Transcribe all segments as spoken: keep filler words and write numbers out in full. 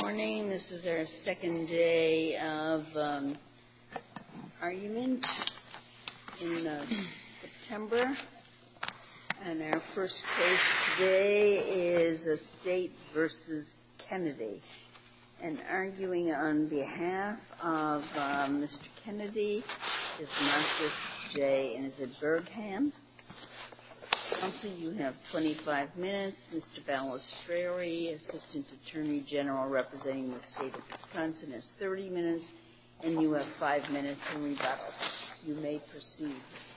morning. This is our second day of um, argument in uh, September. And our first case today is a State versus Kennedy. And arguing on behalf of uh, Mister Kennedy is Marcus J. and is it Bergham? Counsel, you have twenty-five minutes. Mister Balistreri, Assistant Attorney General representing the State of Wisconsin, has thirty minutes, and you have five minutes in rebuttal. You may proceed.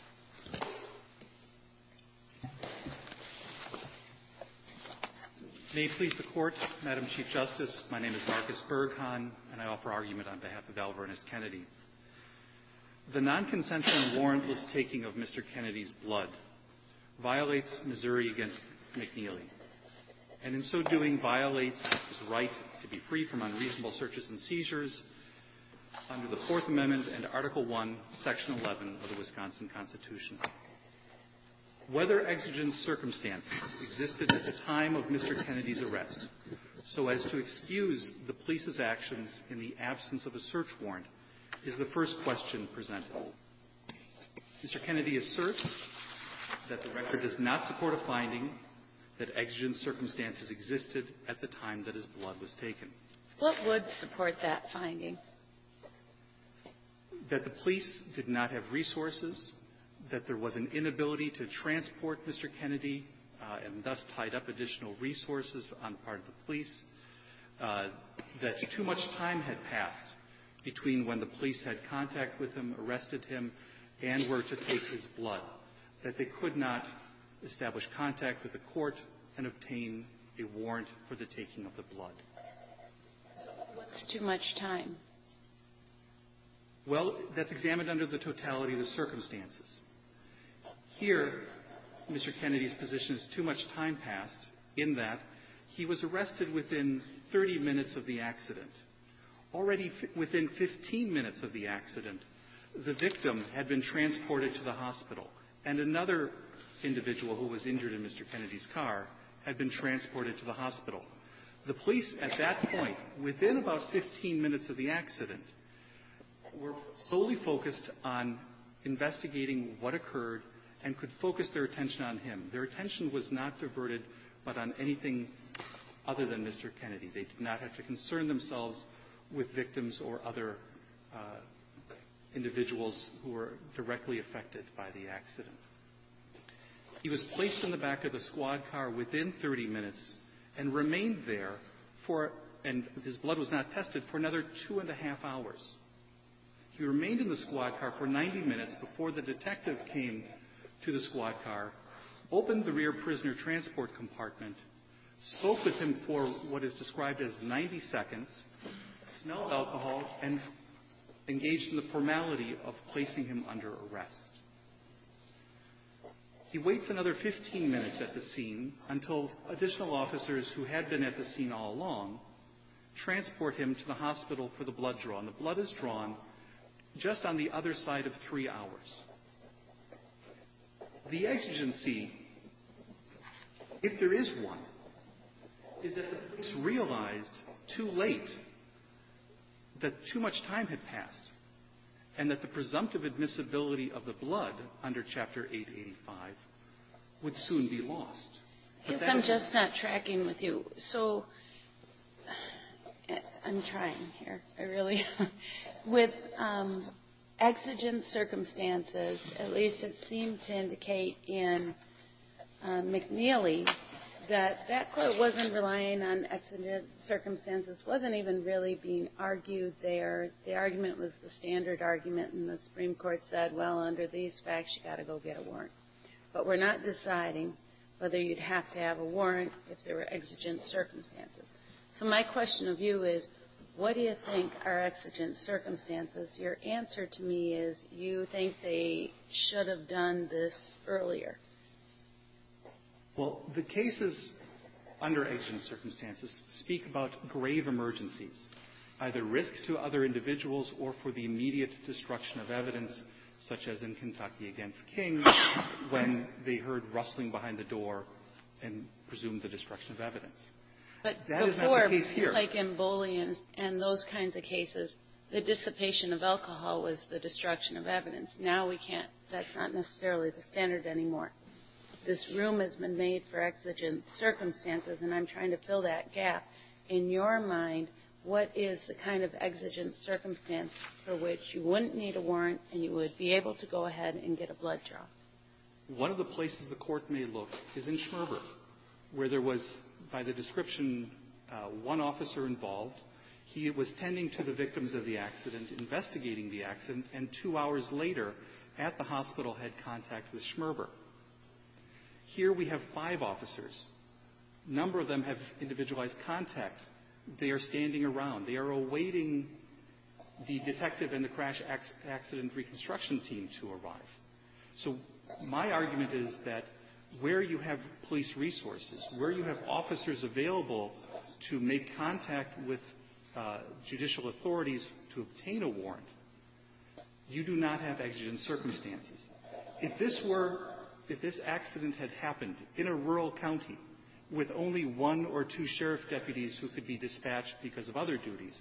May it please the Court, Madam Chief Justice, my name is Marcus Bergham, and I offer argument on behalf of Alvernis Kennedy. The non-consensual warrantless taking of Mister Kennedy's blood violates Missouri against McNeely, and in so doing violates his right to be free from unreasonable searches and seizures under the Fourth Amendment and Article one, Section eleven of the Wisconsin Constitution. Whether exigent circumstances existed at the time of Mister Kennedy's arrest so as to excuse the police's actions in the absence of a search warrant is the first question presented. Mister Kennedy asserts that the record does not support a finding that exigent circumstances existed at the time that his blood was taken. What would support that finding? That the police did not have resources, that there was an inability to transport Mister Kennedy uh, and thus tied up additional resources on the part of the police, uh, that too much time had passed between when the police had contact with him, arrested him, and were to take his blood, that they could not establish contact with the court and obtain a warrant for the taking of the blood. What's too much time? Well, that's examined under the totality of the circumstances. Here, Mister Kennedy's position is too much time passed in that he was arrested within thirty minutes of the accident. Already f- within fifteen minutes of the accident, the victim had been transported to the hospital, and another individual who was injured in Mister Kennedy's car had been transported to the hospital. The police at that point, within about fifteen minutes of the accident, were solely focused on investigating what occurred and could focus their attention on him. Their attention was not diverted but on anything other than Mister Kennedy. They did not have to concern themselves with victims or other uh, individuals who were directly affected by the accident. He was placed in the back of the squad car within thirty minutes and remained there for, and his blood was not tested, for another two and a half hours. He remained in the squad car for ninety minutes before the detective came to the squad car, opened the rear prisoner transport compartment, spoke with him for what is described as ninety seconds, smelled alcohol, and engaged in the formality of placing him under arrest. He waits another fifteen minutes at the scene until additional officers who had been at the scene all along transport him to the hospital for the blood draw. And the blood is drawn just on the other side of three hours. The exigency, if there is one, is that the police realized too late that too much time had passed and that the presumptive admissibility of the blood under Chapter eight eighty-five would soon be lost. Yes, I'm just not tracking with you. So I'm trying here. I really with um, exigent circumstances, at least it seemed to indicate in uh, McNeely that that court wasn't relying on exigent circumstances, wasn't even really being argued there. The argument was the standard argument, and the Supreme Court said, well, under these facts, you got to go get a warrant. But we're not deciding whether you'd have to have a warrant if there were exigent circumstances. So my question of you is, what do you think are exigent circumstances? Your answer to me is you think they should have done this earlier. Well, the cases under exigent circumstances speak about grave emergencies, either risk to other individuals or for the immediate destruction of evidence, such as in Kentucky against King, when they heard rustling behind the door and presumed the destruction of evidence. But That is before, not the case here. like in Boley and, and those kinds of cases, the dissipation of alcohol was the destruction of evidence. Now we can't, that's not necessarily the standard anymore. This room has been made for exigent circumstances, and I'm trying to fill that gap. In your mind, what is the kind of exigent circumstance for which you wouldn't need a warrant and you would be able to go ahead and get a blood draw? One of the places the court may look is in Schmerber, where there was, by the description, uh, one officer involved. He was tending to the victims of the accident, investigating the accident, and two hours later, at the hospital, had contact with Schmerber. Here we have five officers. A number of them have individualized contact. They are standing around. They are awaiting the detective and the crash accident reconstruction team to arrive. So my argument is that where you have police resources, where you have officers available to make contact with uh, judicial authorities to obtain a warrant, you do not have exigent circumstances. If this were, if this accident had happened in a rural county with only one or two sheriff deputies who could be dispatched because of other duties,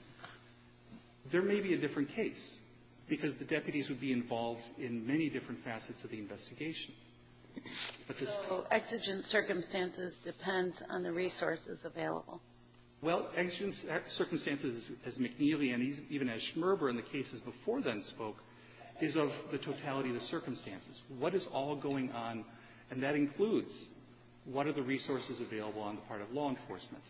there may be a different case, because the deputies would be involved in many different facets of the investigation. But this, so exigent circumstances depends on the resources available. Well, exigent circumstances, as McNeely and even as Schmerber in the cases before then spoke, is of the totality of the circumstances. What is all going on? And that includes what are the resources available on the part of law enforcement.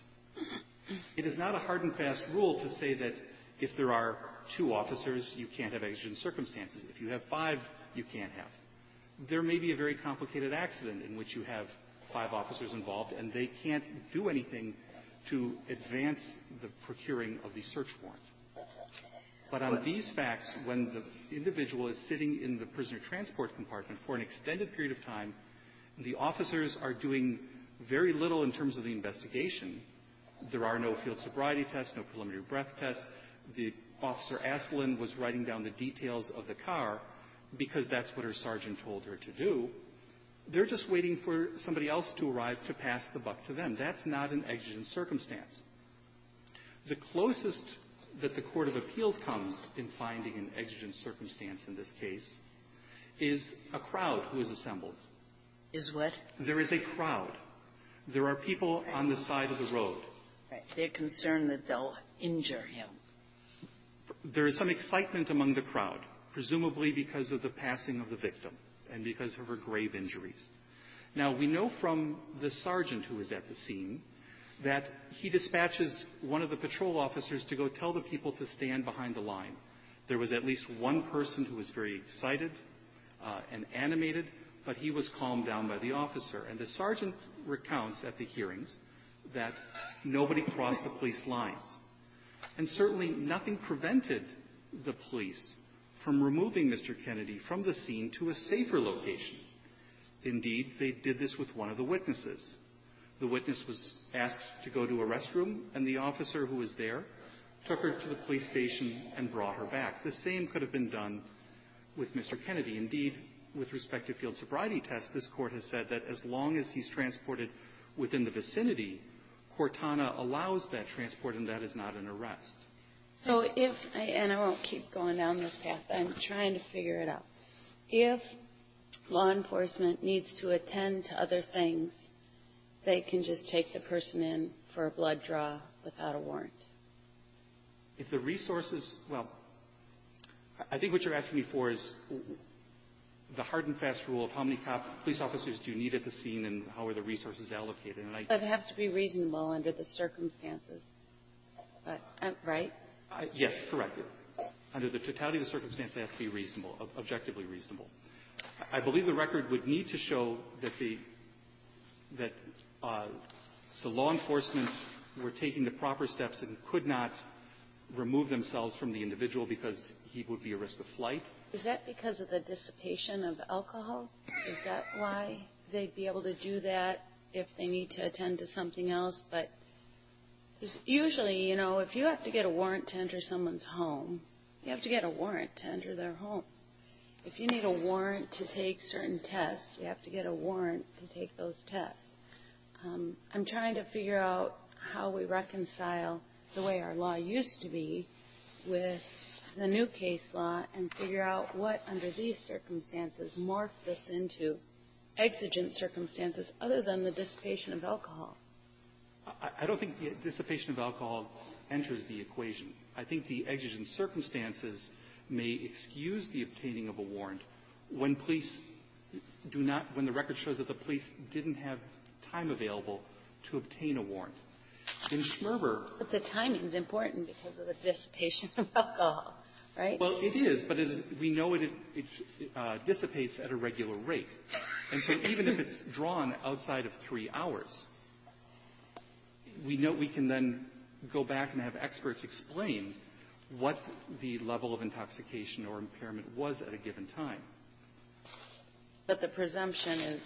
It is not a hard and fast rule to say that if there are two officers, you can't have exigent circumstances. If you have five, you can't have. There may be a very complicated accident in which you have five officers involved and they can't do anything to advance the procuring of the search warrant. But on these facts, when the individual is sitting in the prisoner transport compartment for an extended period of time, the officers are doing very little in terms of the investigation. There are no field sobriety tests, no preliminary breath tests. The officer, Asselin, was writing down the details of the car because that's what her sergeant told her to do. They're just waiting for somebody else to arrive to pass the buck to them. That's not an exigent circumstance. The closest that the Court of Appeals comes in finding an exigent circumstance in this case is a crowd who is assembled. Is what? There is a crowd. There are people on the side of the road. Right. They're concerned that they'll injure him. There is some excitement among the crowd, presumably because of the passing of the victim and because of her grave injuries. Now, we know from the sergeant who is at the scene that he dispatches one of the patrol officers to go tell the people to stand behind the line. There was at least one person who was very excited uh, and animated, but he was calmed down by the officer. And the sergeant recounts at the hearings that nobody crossed the police lines. And certainly nothing prevented the police from removing Mister Kennedy from the scene to a safer location. Indeed, they did this with one of the witnesses. The witness was asked to go to a restroom, and the officer who was there took her to the police station and brought her back. The same could have been done with Mister Kennedy. Indeed, with respect to field sobriety tests, this Court has said that as long as he's transported within the vicinity, Cortana allows that transport, and that is not an arrest. So if, and I won't keep going down this path, I'm trying to figure it out. If law enforcement needs to attend to other things, they can just take the person in for a blood draw without a warrant. If the resources, well, I think what you're asking me for is the hard and fast rule of how many cop, police officers do you need at the scene and how are the resources allocated. And I, But have to be reasonable under the circumstances. But, uh, right? I, yes, correct. Under the totality of the circumstances, it has to be reasonable, ob- objectively reasonable. I believe the record would need to show that the that uh, the law enforcement were taking the proper steps and could not remove themselves from the individual because he would be a risk of flight. Is that because of the dissipation of alcohol? Is that why they'd be able to do that if they need to attend to something else? But usually, you know, if you have to get a warrant to enter someone's home, you have to get a warrant to enter their home. If you need a warrant to take certain tests, you have to get a warrant to take those tests. Um, I'm trying to figure out how we reconcile the way our law used to be with the new case law and figure out what, under these circumstances, morph this into exigent circumstances other than the dissipation of alcohol. I, I don't think the dissipation of alcohol enters the equation. I think the exigent circumstances may excuse the obtaining of a warrant when police do not, when the record shows that the police didn't have time available to obtain a warrant. In Schmerber... But the timing is important because of the dissipation of alcohol, right? Well, it is, but it is, we know it, it uh, dissipates at a regular rate. And so even if it's drawn outside of three hours, we know we can then go back and have experts explain what the level of intoxication or impairment was at a given time. But the presumption is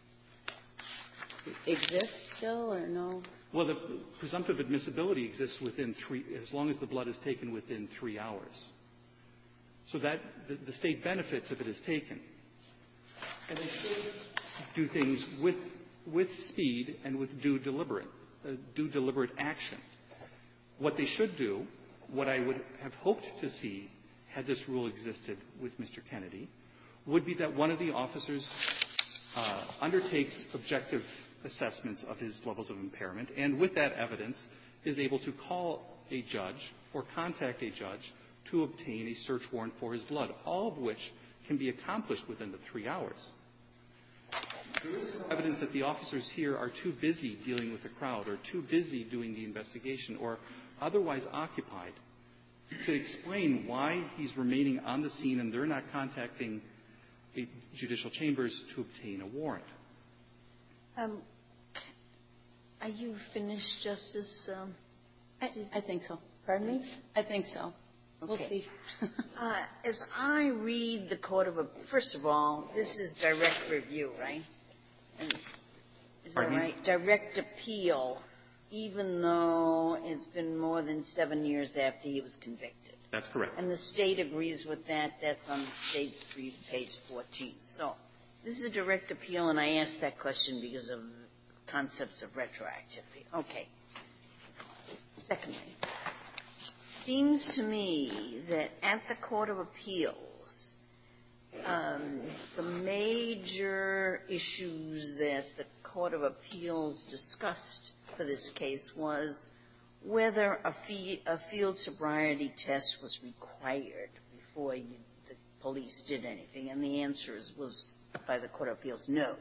exists still or no? Well, the presumptive admissibility exists within three, as long as the blood is taken within three hours. So that the, the state benefits if it is taken. And they should do things with with speed and with due deliberate, uh, due deliberate action. What they should do, what I would have hoped to see had this rule existed with Mister Kennedy, would be that one of the officers uh, undertakes objective assessments of his levels of impairment, and with that evidence is able to call a judge or contact a judge to obtain a search warrant for his blood, all of which can be accomplished within the three hours. There is evidence that the officers here are too busy dealing with the crowd or too busy doing the investigation or otherwise occupied to explain why he's remaining on the scene and they're not contacting the judicial chambers to obtain a warrant. Um, are you finished, Justice? Um, I, I think so. pardon me? I think so. We'll Okay. see. uh, as I read the Court of Appeal, first of all, this is direct review, right? And, is that Pardon me? right? Direct appeal, even though it's been more than seven years after he was convicted. That's correct. And the state agrees with that. That's on the state's brief, page fourteen. So this is a direct appeal, and I asked that question because of concepts of retroactivity. Okay. Secondly, seems to me that at the Court of Appeals, um, the major issues that the Court of Appeals discussed for this case was whether a, fee, a field sobriety test was required before you, the police did anything, and the answer is, was by the Court of Appeals, no.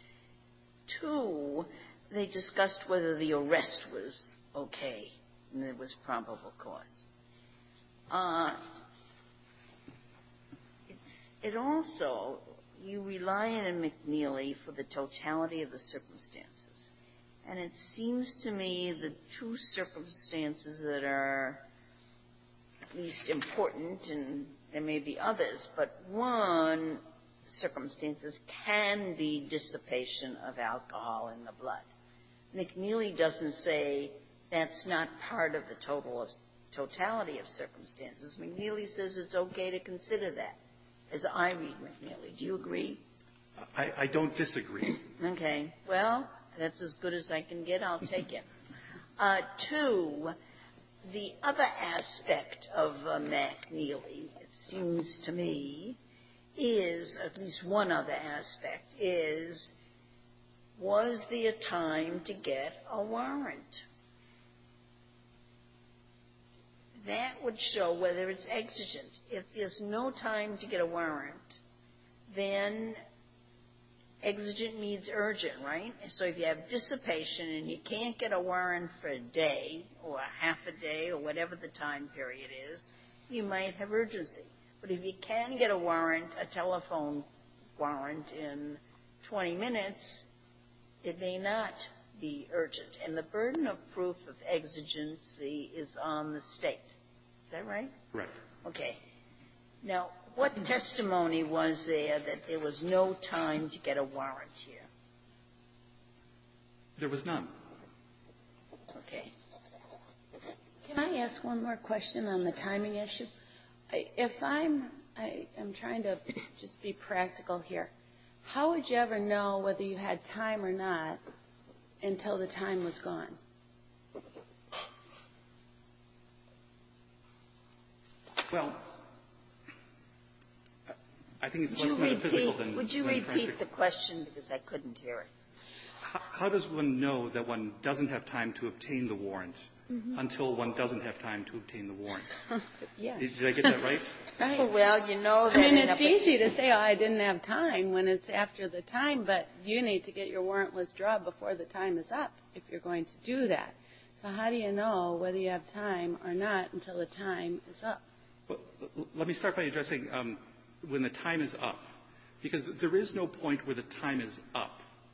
Two, they discussed whether the arrest was okay and there was probable cause. Uh, it's, it also, you rely on McNeely for the totality of the circumstances. And it seems to me the two circumstances that are at least important, and there may be others, but one circumstances can be dissipation of alcohol in the blood. McNeely doesn't say that's not part of the total of totality of circumstances. McNeely says it's okay to consider that, as I read McNeely. Do you agree? I, I don't disagree. Okay. Well, that's as good as I can get. I'll take it. Uh, two, the other aspect of uh, McNeely, it seems to me, is, at least one other aspect, is, was there time to get a warrant? That would show whether it's exigent. If there's no time to get a warrant, then exigent means urgent, right? So if you have dissipation and you can't get a warrant for a day or a half a day or whatever the time period is, you might have urgency. But if you can get a warrant, a telephone warrant in twenty minutes, it may not be urgent. And the burden of proof of exigency is on the state. Is that right? Correct. Okay. Now, what testimony was there that there was no time to get a warrant here? There was none. Okay. Can I ask one more question on the timing issue? I, if I'm, I, I'm trying to just be practical here. How would you ever know whether you had time or not until the time was gone? Well, I think it's Would less you metaphysical repeat, than Would you than repeat practical. the question because I couldn't hear it? How, how does one know that one doesn't have time to obtain the warrant mm-hmm. until one doesn't have time to obtain the warrant? Yes. Did, did I get that right? Right. Well, you know that I mean, in it's a, easy to say, oh, I didn't have time when it's after the time, but you need to get your warrant withdrawn before the time is up if you're going to do that. So how do you know whether you have time or not until the time is up? Well, let me start by addressing um, when the time is up, because there is no point where the time is up.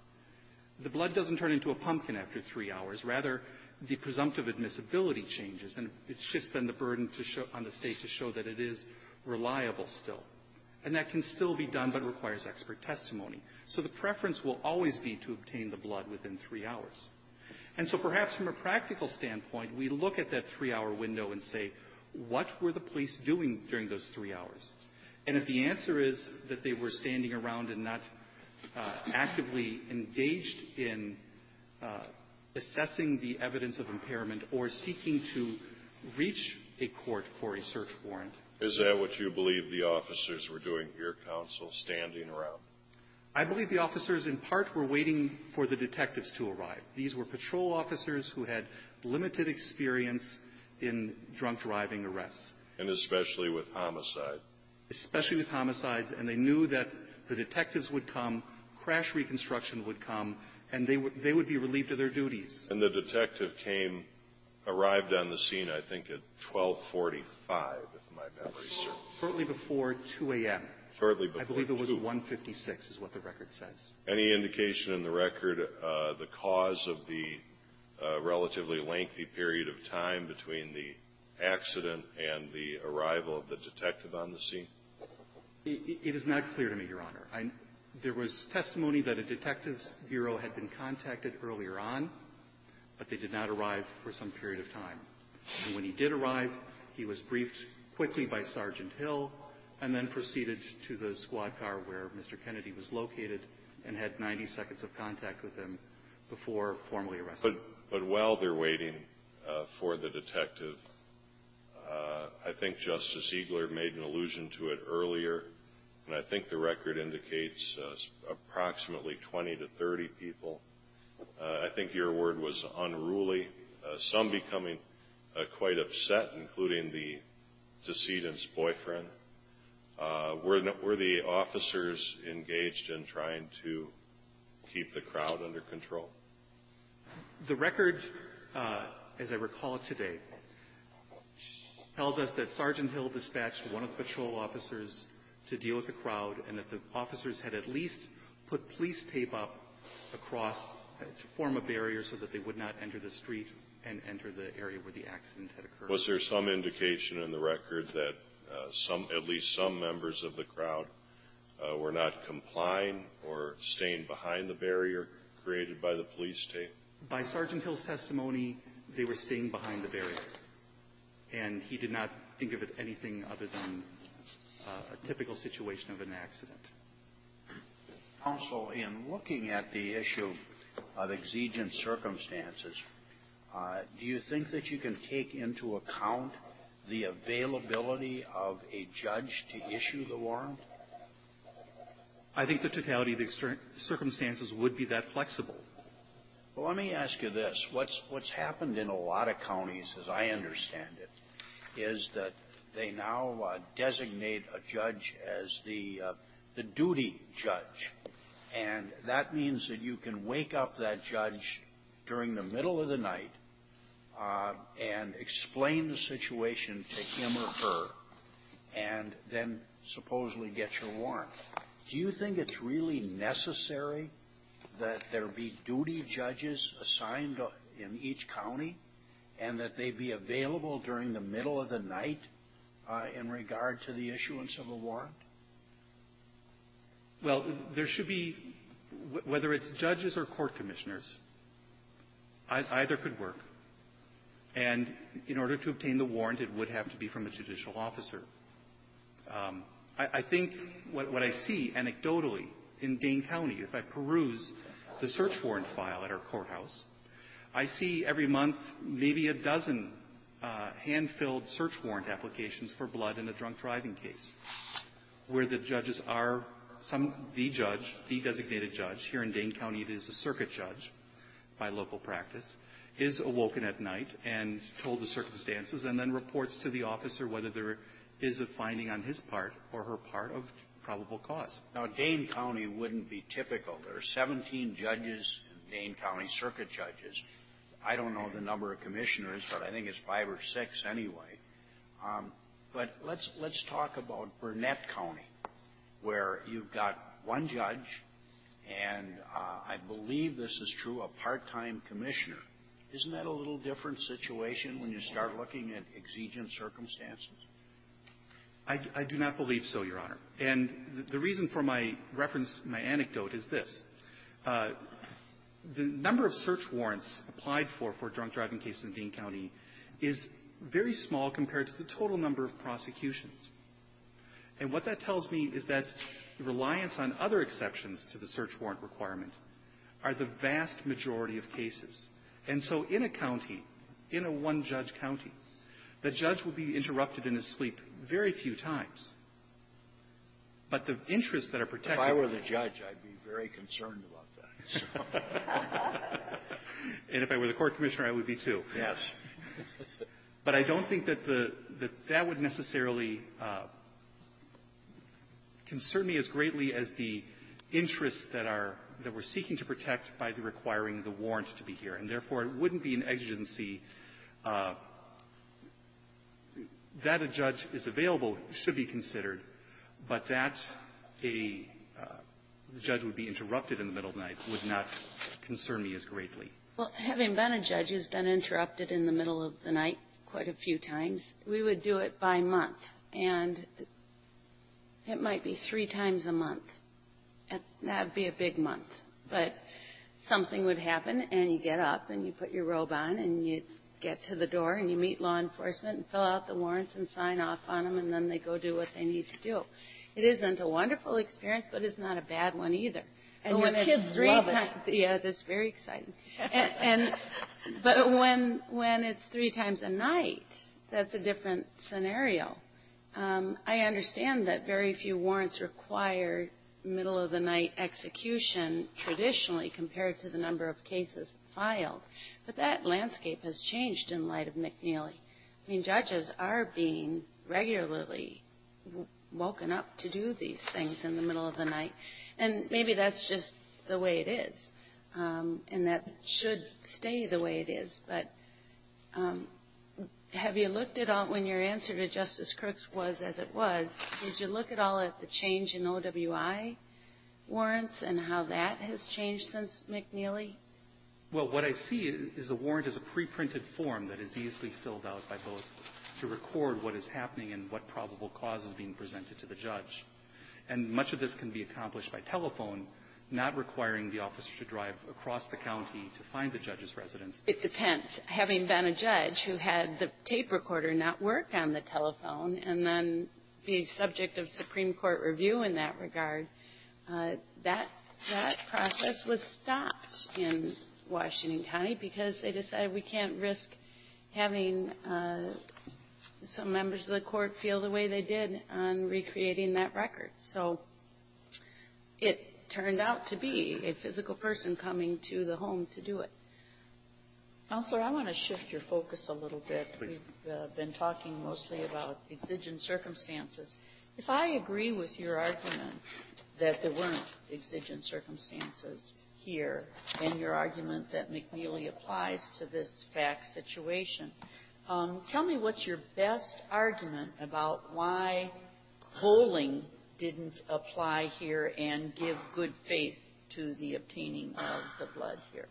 The blood doesn't turn into a pumpkin after three hours. Rather, the presumptive admissibility changes, and it shifts then the burden to show, on the state to show that it is reliable still. And that can still be done, but requires expert testimony. So the preference will always be to obtain the blood within three hours. And so perhaps from a practical standpoint, we look at that three-hour window and say, what were the police doing during those three hours? And if the answer is that they were standing around and not uh, actively engaged in uh, assessing the evidence of impairment or seeking to reach a court for a search warrant. Is that what you believe the officers were doing here, counsel, standing around? I believe the officers in part were waiting for the detectives to arrive. These were patrol officers who had limited experience in drunk driving arrests. And especially with homicide. Especially with homicides, and they knew that the detectives would come, crash reconstruction would come, and they would, they would be relieved of their duties. And the detective came, arrived on the scene, I think, at twelve forty-five, if my memory serves. Shortly before two a.m. Shortly before I believe it was two. one fifty-six is what the record says. Any indication in the record uh, the cause of the uh, relatively lengthy period of time between the accident and the arrival of the detective on the scene? It, it is not clear to me, Your Honor. I, there was testimony that a detectives bureau had been contacted earlier on, but they did not arrive for some period of time. And when he did arrive, he was briefed quickly by Sergeant Hill and then proceeded to the squad car where Mister Kennedy was located and had ninety seconds of contact with him before formally arresting him. But, but while they're waiting uh, for the detective, uh, I think Justice Eagler made an allusion to it earlier, and I think the record indicates uh, approximately twenty to thirty people. Uh, I think your word was unruly, uh, some becoming uh, quite upset, including the decedent's boyfriend. Uh, were, were the officers engaged in trying to keep the crowd under control? The record, uh, as I recall it today, tells us that Sergeant Hill dispatched one of the patrol officers to deal with the crowd and that the officers had at least put police tape up across uh, to form a barrier so that they would not enter the street and enter the area where the accident had occurred. Was there some indication in the record that uh, some, at least some members of the crowd uh, were not complying or staying behind the barrier created by the police tape? By Sergeant Hill's testimony, they were staying behind the barrier, and he did not think of it anything other than uh, a typical situation of an accident. Counsel, in looking at the issue of exigent circumstances, uh, do you think that you can take into account the availability of a judge to issue the warrant? I think the totality of the circumstances would be that flexible. Well, let me ask you this. What's, what's happened in a lot of counties, as I understand it, is that they now uh, designate a judge as the, uh, the duty judge. And that means that you can wake up that judge during the middle of the night uh, and explain the situation to him or her and then supposedly get your warrant. Do you think it's really necessary that there be duty judges assigned in each county and that they be available during the middle of the night uh, in regard to the issuance of a warrant? Well, there should be, whether it's judges or court commissioners, either could work. And in order to obtain the warrant, it would have to be from a judicial officer. Um, I, I think what, what I see anecdotally in Dane County, if I peruse the search warrant file at our courthouse, I see every month maybe a dozen uh, hand-filled search warrant applications for blood in a drunk driving case, where the judges are some the judge, the designated judge. Here in Dane County, it is a circuit judge by local practice, is awoken at night and told the circumstances, and then reports to the officer whether there is a finding on his part or her part of probable cause. Now, Dane County wouldn't be typical. There are seventeen judges in Dane County, circuit judges. I don't know the number of commissioners, but I think it's five or six anyway. Um, but let's let's talk about Burnett County, where you've got one judge, and uh, I believe this is true, a part-time commissioner. Isn't that a little different situation when you start looking at exigent circumstances? I, I do not believe so, Your Honor. And the, the reason for my reference, my anecdote, is this. Uh, the number of search warrants applied for for drunk driving cases in Dane County is very small compared to the total number of prosecutions. And what that tells me is that the reliance on other exceptions to the search warrant requirement are the vast majority of cases. And so in a county, in a one-judge county, the judge will be interrupted in his sleep very few times. But the interests that are protected... If I were the judge, I'd be very concerned about that. So. And if I were the court commissioner, I would be too. Yes. But I don't think that the, that, that would necessarily uh, concern me as greatly as the interests that are that we're seeking to protect by the requiring the warrant to be here. And therefore, it wouldn't be an exigency uh, that a judge is available should be considered, but that a uh, the judge would be interrupted in the middle of the night would not concern me as greatly. Well, having been a judge who's been interrupted in the middle of the night quite a few times, we would do it by month, and it might be three times a month. That would be a big month. But something would happen, and you get up, and you put your robe on, and you get to the door, and you meet law enforcement and fill out the warrants and sign off on them, and then they go do what they need to do. It isn't a wonderful experience, but it's not a bad one either. And but your when kids it's three love it. times, yeah, that's very exciting. and, and but when when it's three times a night, that's a different scenario. Um, I understand that very few warrants require middle of the night execution traditionally compared to the number of cases filed, but that landscape has changed in light of McNeely. I mean, judges are being regularly w- woken up to do these things in the middle of the night. And maybe that's just the way it is, um, and that should stay the way it is. But um, have you looked at all, when your answer to Justice Crooks was as it was, did you look at all at the change in O W I warrants and how that has changed since McNeely? Well, what I see is a warrant is a pre-printed form that is easily filled out by both to record what is happening and what probable cause is being presented to the judge. And much of this can be accomplished by telephone, not requiring the officer to drive across the county to find the judge's residence. It depends. Having been a judge who had the tape recorder not work on the telephone and then be subject of Supreme Court review in that regard, uh, that that process was stopped in Washington County because they decided we can't risk having uh, some members of the court feel the way they did on recreating that record. So it turned out to be a physical person coming to the home to do it. Counselor, I want to shift your focus a little bit. Please. We've uh, been talking mostly about exigent circumstances. If I agree with your argument that there weren't exigent circumstances here, and your argument that McNeely applies to this fact situation, um, tell me what's your best argument about why Bowling didn't apply here and give good faith to the obtaining of the blood here.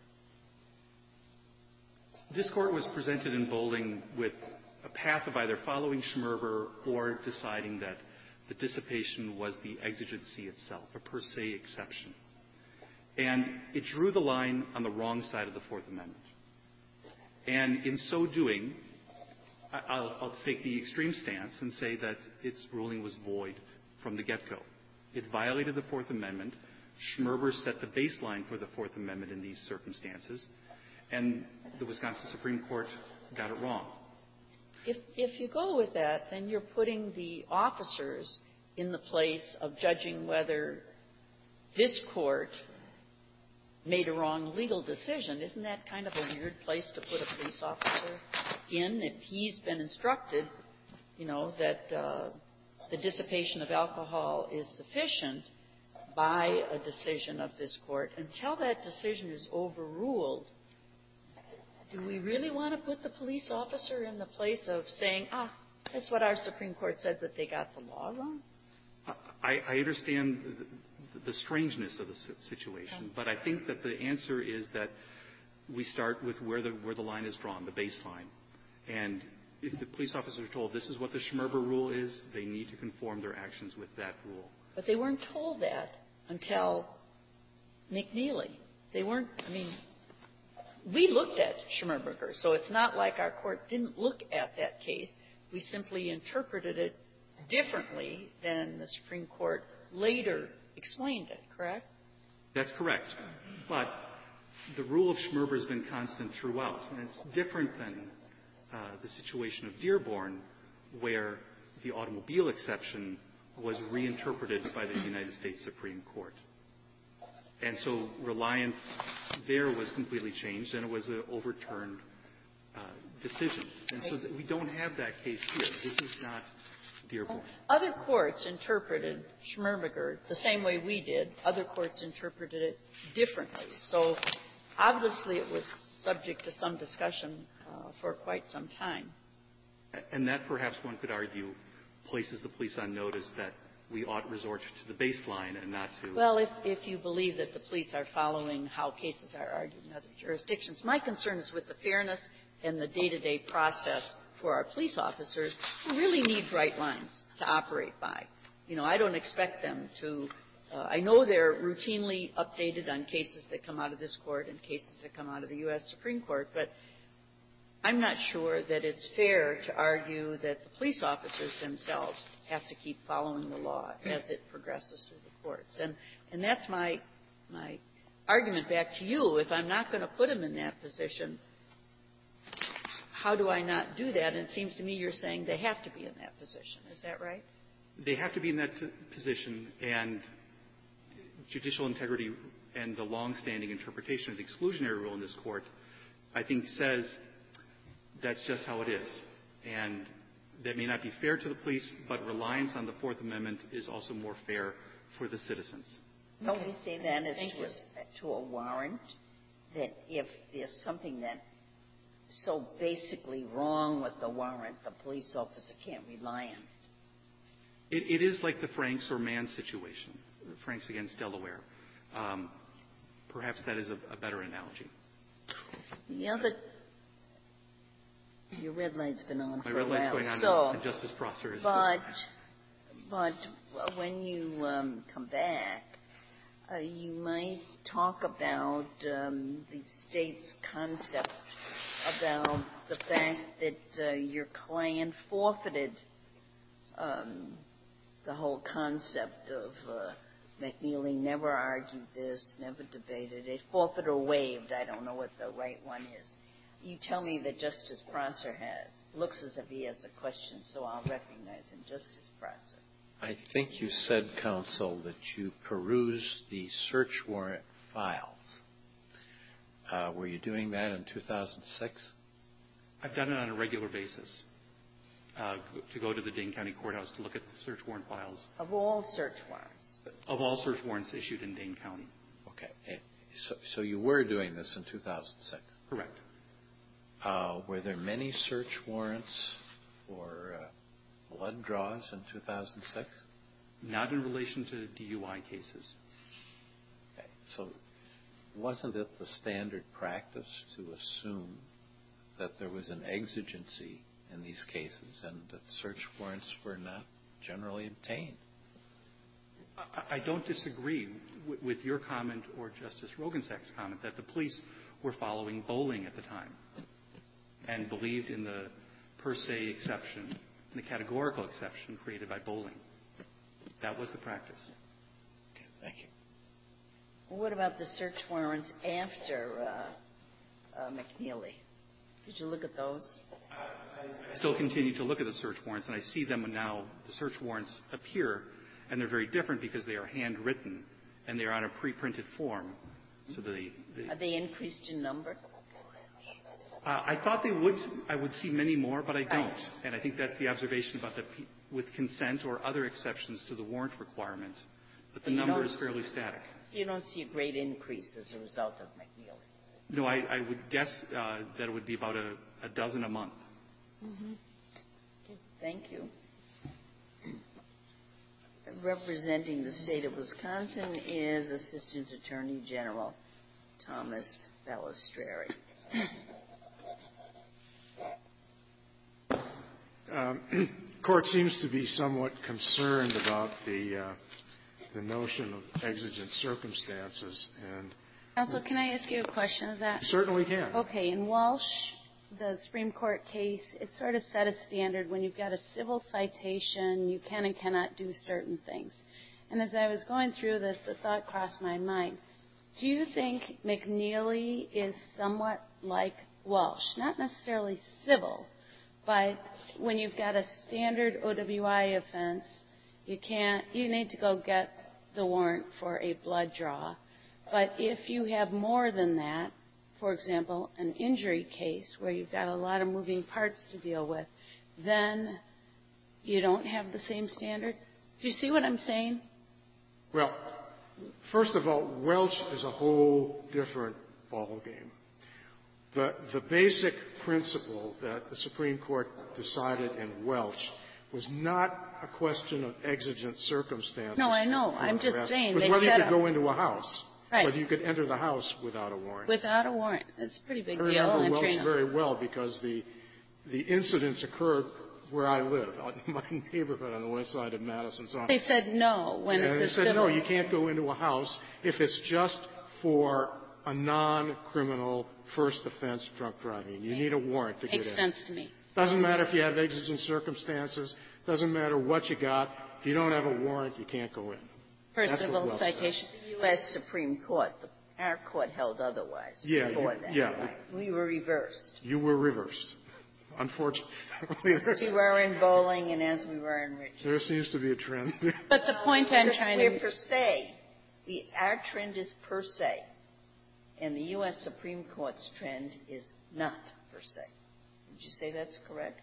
This court was presented in Bowling with a path of either following Schmerber or deciding that the dissipation was the exigency itself, a per se exception. And it drew the line on the wrong side of the Fourth Amendment. And in so doing, I'll, I'll take the extreme stance and say that its ruling was void from the get-go. It violated the Fourth Amendment. Schmerber set the baseline for the Fourth Amendment in these circumstances, and the Wisconsin Supreme Court got it wrong. If, if you go with that, then you're putting the officers in the place of judging whether this court made a wrong legal decision. Isn't that kind of a weird place to put a police officer in if he's been instructed, you know, that uh, the dissipation of alcohol is sufficient by a decision of this court? Until that decision is overruled, do we really want to put the police officer in the place of saying, ah, that's what our Supreme Court said, that they got the law wrong? I, I understand the, the strangeness of the situation, but I think that the answer is that we start with where the, where the line is drawn, the baseline. And if the police officers are told this is what the Schmerber rule is, they need to conform their actions with that rule. But they weren't told that until McNeely. They weren't, I mean, we looked at Schmerberger, so it's not like our court didn't look at that case. We simply interpreted it differently than the Supreme Court later explained it, correct? That's correct. But the rule of Schmerber has been constant throughout, and it's different than uh, the situation of Dearborn, where the automobile exception was reinterpreted by the United States Supreme Court. And so reliance there was completely changed, and it was an overturned uh, decision. And so that we don't have that case here. This is not Dearborn. Other courts interpreted Schmerberger the same way we did. Other courts interpreted it differently. So obviously it was subject to some discussion uh, for quite some time. And that, perhaps one could argue, places the police on notice that we ought resort to the baseline and not to... Well, if, if you believe that the police are following how cases are argued in other jurisdictions. My concern is with the fairness and the day-to-day process for our police officers who really need bright lines to operate by. You know, I don't expect them to... Uh, I know they're routinely updated on cases that come out of this court and cases that come out of the U S Supreme Court, but I'm not sure that it's fair to argue that the police officers themselves have to keep following the law as it progresses through the courts. And, and that's my, my argument back to you. If I'm not going to put them in that position, how do I not do that? And it seems to me you're saying they have to be in that position. Is that right? They have to be in that t- position, and judicial integrity and the longstanding interpretation of the exclusionary rule in this court, I think, says that's just how it is. And that may not be fair to the police, but reliance on the Fourth Amendment is also more fair for the citizens. Don't we say that as Thank to a, to a warrant, that if there's something that's so basically wrong with the warrant, the police officer can't rely on it? It, it is like the Franks or Mann situation, Franks against Delaware. Um, perhaps that is a, a better analogy. The other, your red light's been on My for red a light's while, going on, so, and Justice Prosser is. But, but when you um, come back, uh, you might talk about um, the state's concept about the fact that uh, your client forfeited um, the whole concept of uh, McNeely never argued this, never debated it, forfeited or waived. I don't know what the right one is. You tell me that Justice Prosser has. Looks as if he has a question, so I'll recognize him. Justice Prosser. I think you said, counsel, that you perused the search warrant files. Uh, were you doing that in two thousand six? I've done it on a regular basis, uh, to go to the Dane County Courthouse to look at the search warrant files. Of all search warrants. Of all search warrants issued in Dane County. Okay. So, so you were doing this in two thousand six? Correct. Uh, were there many search warrants for uh, blood draws in two thousand six? Not in relation to D U I cases. Okay. So wasn't it the standard practice to assume that there was an exigency in these cases and that search warrants were not generally obtained? I, I don't disagree w- with your comment or Justice Rogensack's comment that the police were following Bowling at the time and believed in the per se exception, the categorical exception created by Bowling. That was the practice. Okay, thank you. What about the search warrants after uh, uh, McNeely? Did you look at those? I still continue to look at the search warrants, and I see them now. The search warrants appear, and they're very different because they are handwritten, and they are on a pre-printed form. So the, the Are they increased in number? uh, I thought they would. I would see many more, but I don't. Right. And I think that's the observation about the with consent or other exceptions to the warrant requirement. But the And you number don't- is fairly static. You don't see a great increase as a result of McNeely. No, I, I would guess uh, that it would be about a, a dozen a month. Mm-hmm. Okay, thank you. Representing the state of Wisconsin is Assistant Attorney General Thomas Balistreri. Um, court seems to be somewhat concerned about the uh, the notion of exigent circumstances, and Counsel, can I ask you a question of that? certainly can. Okay, in Walsh, the Supreme Court case, it sort of set a standard when you've got a civil citation, you can and cannot do certain things. And as I was going through this, the thought crossed my mind. Do you think McNeely is somewhat like Walsh? Not necessarily civil, but when you've got a standard O W I offense, you can't, you need to go get the warrant for a blood draw. But if you have more than that, for example, an injury case where you've got a lot of moving parts to deal with, then you don't have the same standard? Do you see what I'm saying? Well, first of all, Welch is a whole different ballgame. The, the basic principle that the Supreme Court decided in Welch was not a question of exigent circumstances. No, I know. for I'm just arrest. saying It was they whether you set could up- go into a house, Right. whether you could enter the house without a warrant. Without a warrant. It's a pretty big I deal. remember entering Welch a- very well because the the incidents occurred where I live, out in my neighborhood on the west side of Madison. So They said no when and they it's a said, civil. no, you can't go into a house if it's just for a non-criminal first offense drunk driving. You need a warrant to Makes get in. sense to me. Doesn't matter if you have exigent circumstances. Doesn't matter what you got. If you don't have a warrant, you can't go in. For a That's what civil Welch said. citation. The U S Supreme Court, the, our court held otherwise Yeah, before you- that. yeah. Right. We were reversed. You were reversed. Unfortunately, We there's- were in bowling and as we were in Richmond. there seems to be a trend. But the point I'm We're- trying we're to per se. We, our trend is per se. And the U S Supreme Court's trend is not per se. Would you say that's correct?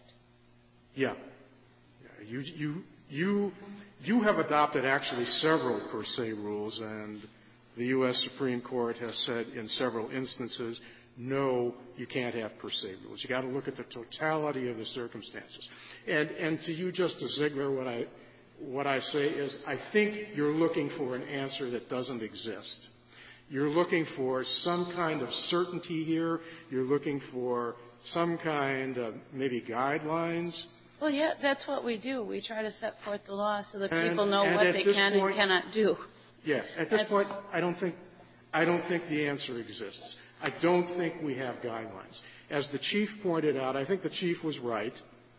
Yeah. Yeah. You, you, you, you have adopted actually several per se rules, and the U S Supreme Court has said in several instances, no, you can't have per se rules. You got to look at the totality of the circumstances. And, and to you, Justice Ziegler, what I, what I say is, I think you're looking for an answer that doesn't exist. You're looking for some kind of certainty here. You're looking for some kind of maybe guidelines. Well, yeah, that's what we do. We try to set forth the law so that And- people know and what at they this can point- and cannot do. Yeah. At this That's- point, I don't think, I don't think the answer exists. I don't think we have guidelines. As the Chief pointed out, I think the Chief was right.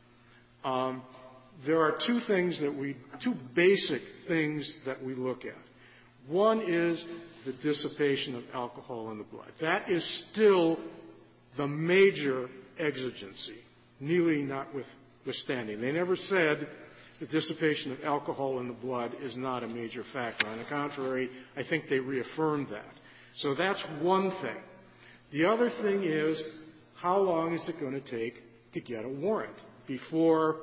Um, there are two things that we, two basic things that we look at. One is the dissipation of alcohol in the blood. That is still the major exigency, Neely notwithstanding. They never said the dissipation of alcohol in the blood is not a major factor. On the contrary, I think they reaffirmed that. So that's one thing. The other thing is, how long is it going to take to get a warrant before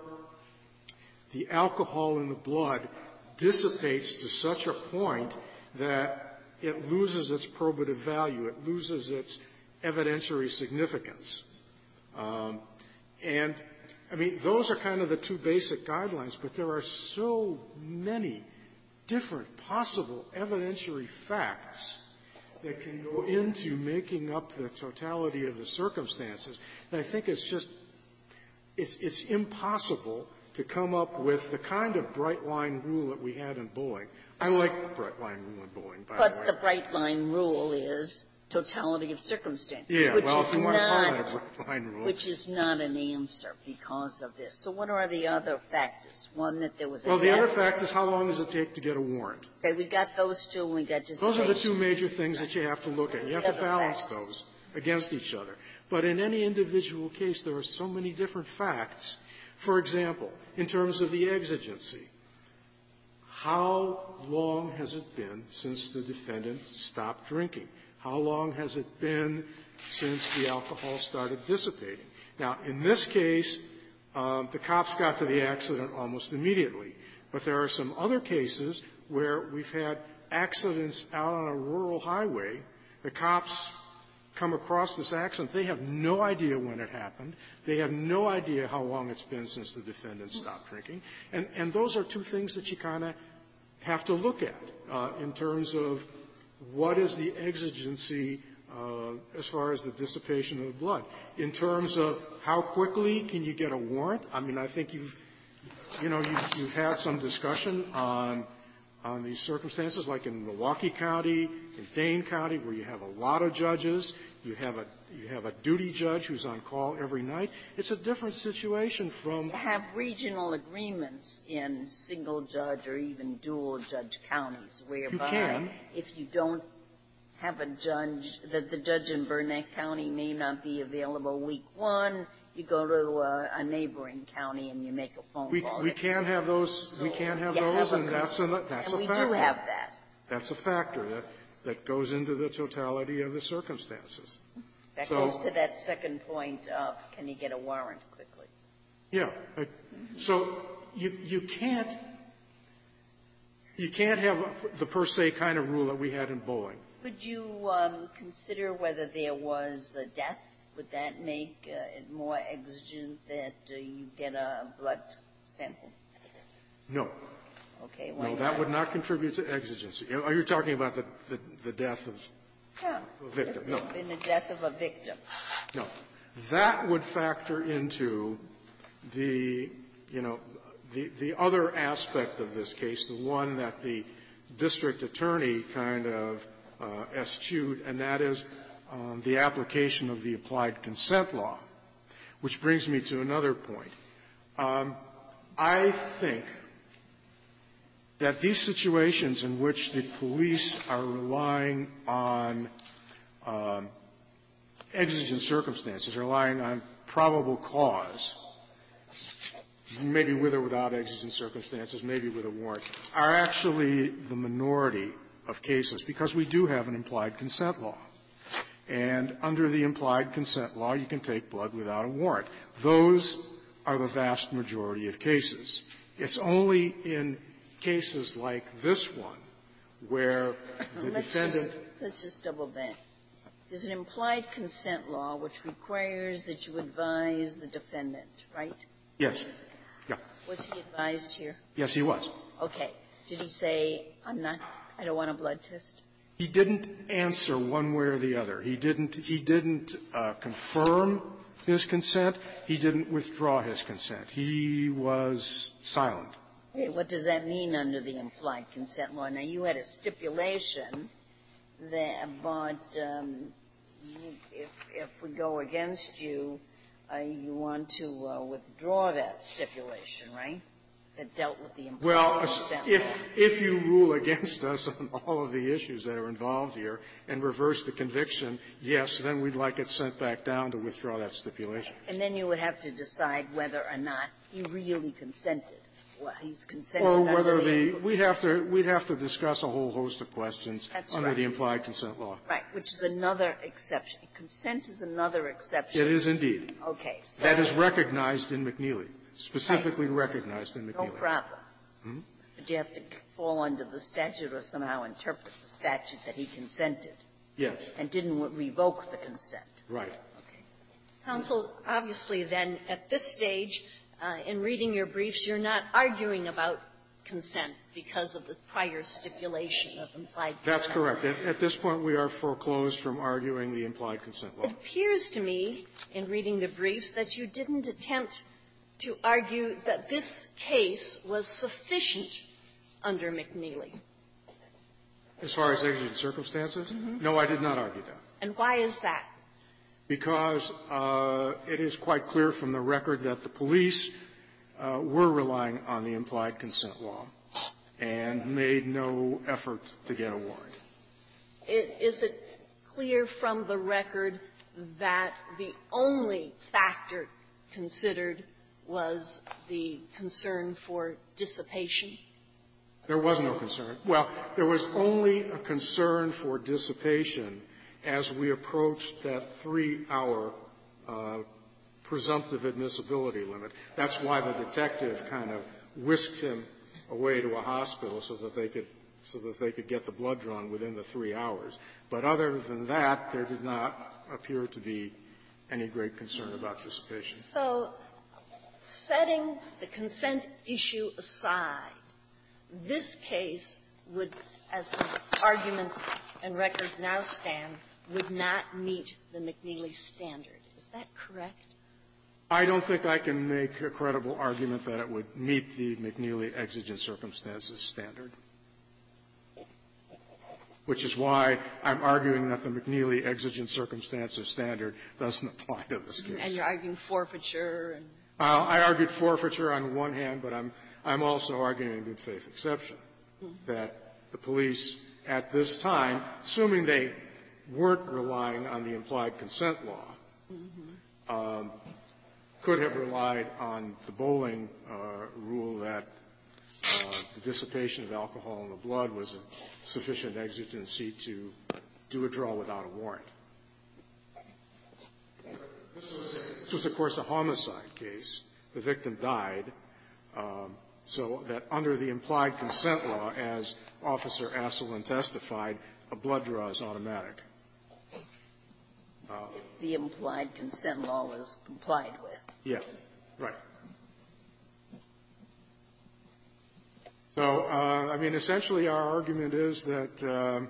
the alcohol in the blood dissipates to such a point that it loses its probative value, it loses its evidentiary significance. Um, and, I mean, those are kind of the two basic guidelines, but there are so many different possible evidentiary facts that can go into making up the totality of the circumstances. And I think it's just, it's, it's impossible to come up with the kind of bright line rule that we had in bowling. I like the bright line rule in bowling, by But the way. the bright line rule is totality of circumstances, Yeah, which well, is if you want to call not, that a bright line rule. which is not an answer because of this. So what are the other factors? One, that there was a Well, the death. other fact is how long does it take to get a warrant? Okay, we got those two, and we got just Those are the two major things that you have to look at. You have to Other balance factors. those. against each other. But in any individual case, there are so many different facts. For example, in terms of the exigency, how long has it been since the defendant stopped drinking? How long has it been since the alcohol started dissipating? Now, in this case, um, the cops got to the accident almost immediately. But there are some other cases where we've had accidents out on a rural highway. The cops come across this accident. They have no idea when it happened. They have no idea how long it's been since the defendant stopped drinking. And, and those are two things that you kind of have to look at uh, in terms of what is the exigency uh, as far as the dissipation of the blood. In terms of how quickly can you get a warrant, I mean, I think you've, you know, you've, you've had some discussion on on these circumstances, like in Milwaukee County, in Dane County, where you have a lot of judges. You have a you have a duty judge who's on call every night. It's a different situation from have regional agreements in single judge or even dual judge counties, whereby you can. if you don't have a judge, that the judge in Burnett County may not be available week one, you go to a, a neighboring county and you make a phone we, call. We can have those. So we can have you those, have and a, that's a that's and a we factor. do have that. That's a factor that that goes into the totality of the circumstances. That so, goes to that second point of can you get a warrant quickly? Yeah. I, so you you can't you can't have the per se kind of rule that we had in bowling. Would you um, consider whether there was a death? Would that make uh, it more exigent that uh, you get a blood sample? No. Okay. Why no, not? that would not contribute to exigency. Are you talking about the, the, the death of yeah. a victim? No. In the death of a victim. No. That would factor into the, you know, the, the other aspect of this case, the one that the district attorney kind of uh, eschewed, and that is um, the application of the applied consent law, which brings me to another point. Um, I think that these situations in which the police are relying on um, exigent circumstances, relying on probable cause, maybe with or without exigent circumstances, maybe with a warrant, are actually the minority of cases because we do have an implied consent law. And under the implied consent law, you can take blood without a warrant. Those are the vast majority of cases. It's only in cases like this one where the let's defendant... Just, let's just double back. There's an implied consent law which requires that you advise the defendant, right? Yes. Yeah. Was he advised here? Yes, he was. Okay. Did he say, I'm not, I don't want a blood test? He didn't answer one way or the other. He didn't, he didn't uh, confirm his consent. He didn't withdraw his consent. He was silent. Okay, what does that mean under the implied consent law? Now, you had a stipulation that about um, if, if we go against you, uh, you want to uh, withdraw that stipulation, right? That dealt with the implied well, consent if, law. if you rule against us on all of the issues that are involved here and reverse the conviction, yes, then we'd like it sent back down to withdraw that stipulation. And then you would have to decide whether or not he really consented. Well, he's consented or whether under the, the we'd have to we'd have to discuss a whole host of questions That's under right. the implied consent law. right, which is another exception. Consent is another exception. It is indeed. Okay. So That is recognized in McNeely, specifically recognized in no McNeely. problem. Hmm? But you have to fall under the statute or somehow interpret the statute that he consented Yes, and didn't revoke the consent. right. Okay. Counsel, obviously then, at this stage, uh, in reading your briefs, you're not arguing about consent because of the prior stipulation of implied consent. That's correct. At, at this point, we are foreclosed from arguing the implied consent law. It appears to me, in reading the briefs, that you didn't attempt to argue that this case was sufficient under McNeely. As far as exigent circumstances? Mm-hmm. No, I did not argue that. And why is that? Because uh, it is quite clear from the record that the police uh, were relying on the implied consent law and made no effort to get a warrant. It, is it clear from the record that the only factor considered was the concern for dissipation? There was no concern. Well, there was only a concern for dissipation as we approached that three-hour uh, presumptive admissibility limit. That's why the detective kind of whisked him away to a hospital so that they could so that they could get the blood drawn within the three hours. But other than that, there did not appear to be any great concern about dissipation. So, setting the consent issue aside, this case would, as the arguments and record now stand, would not meet the McNeely standard. Is that correct? I don't think I can make a credible argument that it would meet the McNeely exigent circumstances standard, which is why I'm arguing that the McNeely exigent circumstances standard doesn't apply to this case. And you're arguing forfeiture and... Uh, I argued forfeiture on one hand, but I'm, I'm also arguing a good faith exception, mm-hmm. that the police at this time, assuming they weren't relying on the implied consent law, mm-hmm. um, could have relied on the Bowling uh, rule that uh, the dissipation of alcohol in the blood was a sufficient exigency to do a draw without a warrant. This was, this was, of course, a homicide case. The victim died, um, so that under the implied consent law, as Officer Asselin testified, a blood draw is automatic. Uh, the implied consent law was complied with. Yeah, right. So, uh, I mean, essentially our argument is that um,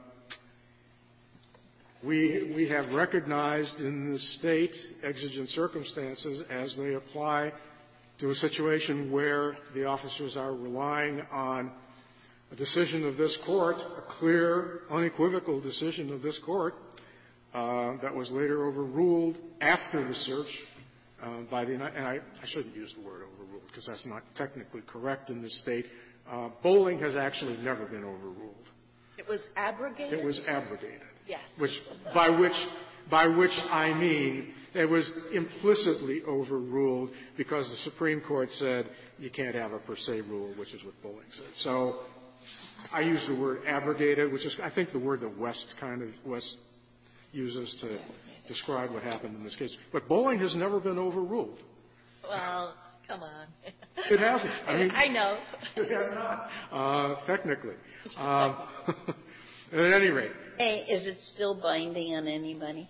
we, we have recognized in the state exigent circumstances as they apply to a situation where the officers are relying on a decision of this court, a clear, unequivocal decision of this court, uh, that was later overruled after the search uh, by the, and I, I shouldn't use the word overruled because that's not technically correct in this state. Uh, Bowling has actually never been overruled. It was abrogated? It was abrogated. Yes. Which, by which, by which I mean it was implicitly overruled because the Supreme Court said you can't have a per se rule, which is what Bowling said. So I use the word abrogated, which is, I think, the word that West kind of, West uses to describe what happened in this case. But Bowling has never been overruled. Well, come on. It hasn't. I mean, I know. It has not, uh, technically. Um, at any rate. Hey, is it still binding on anybody?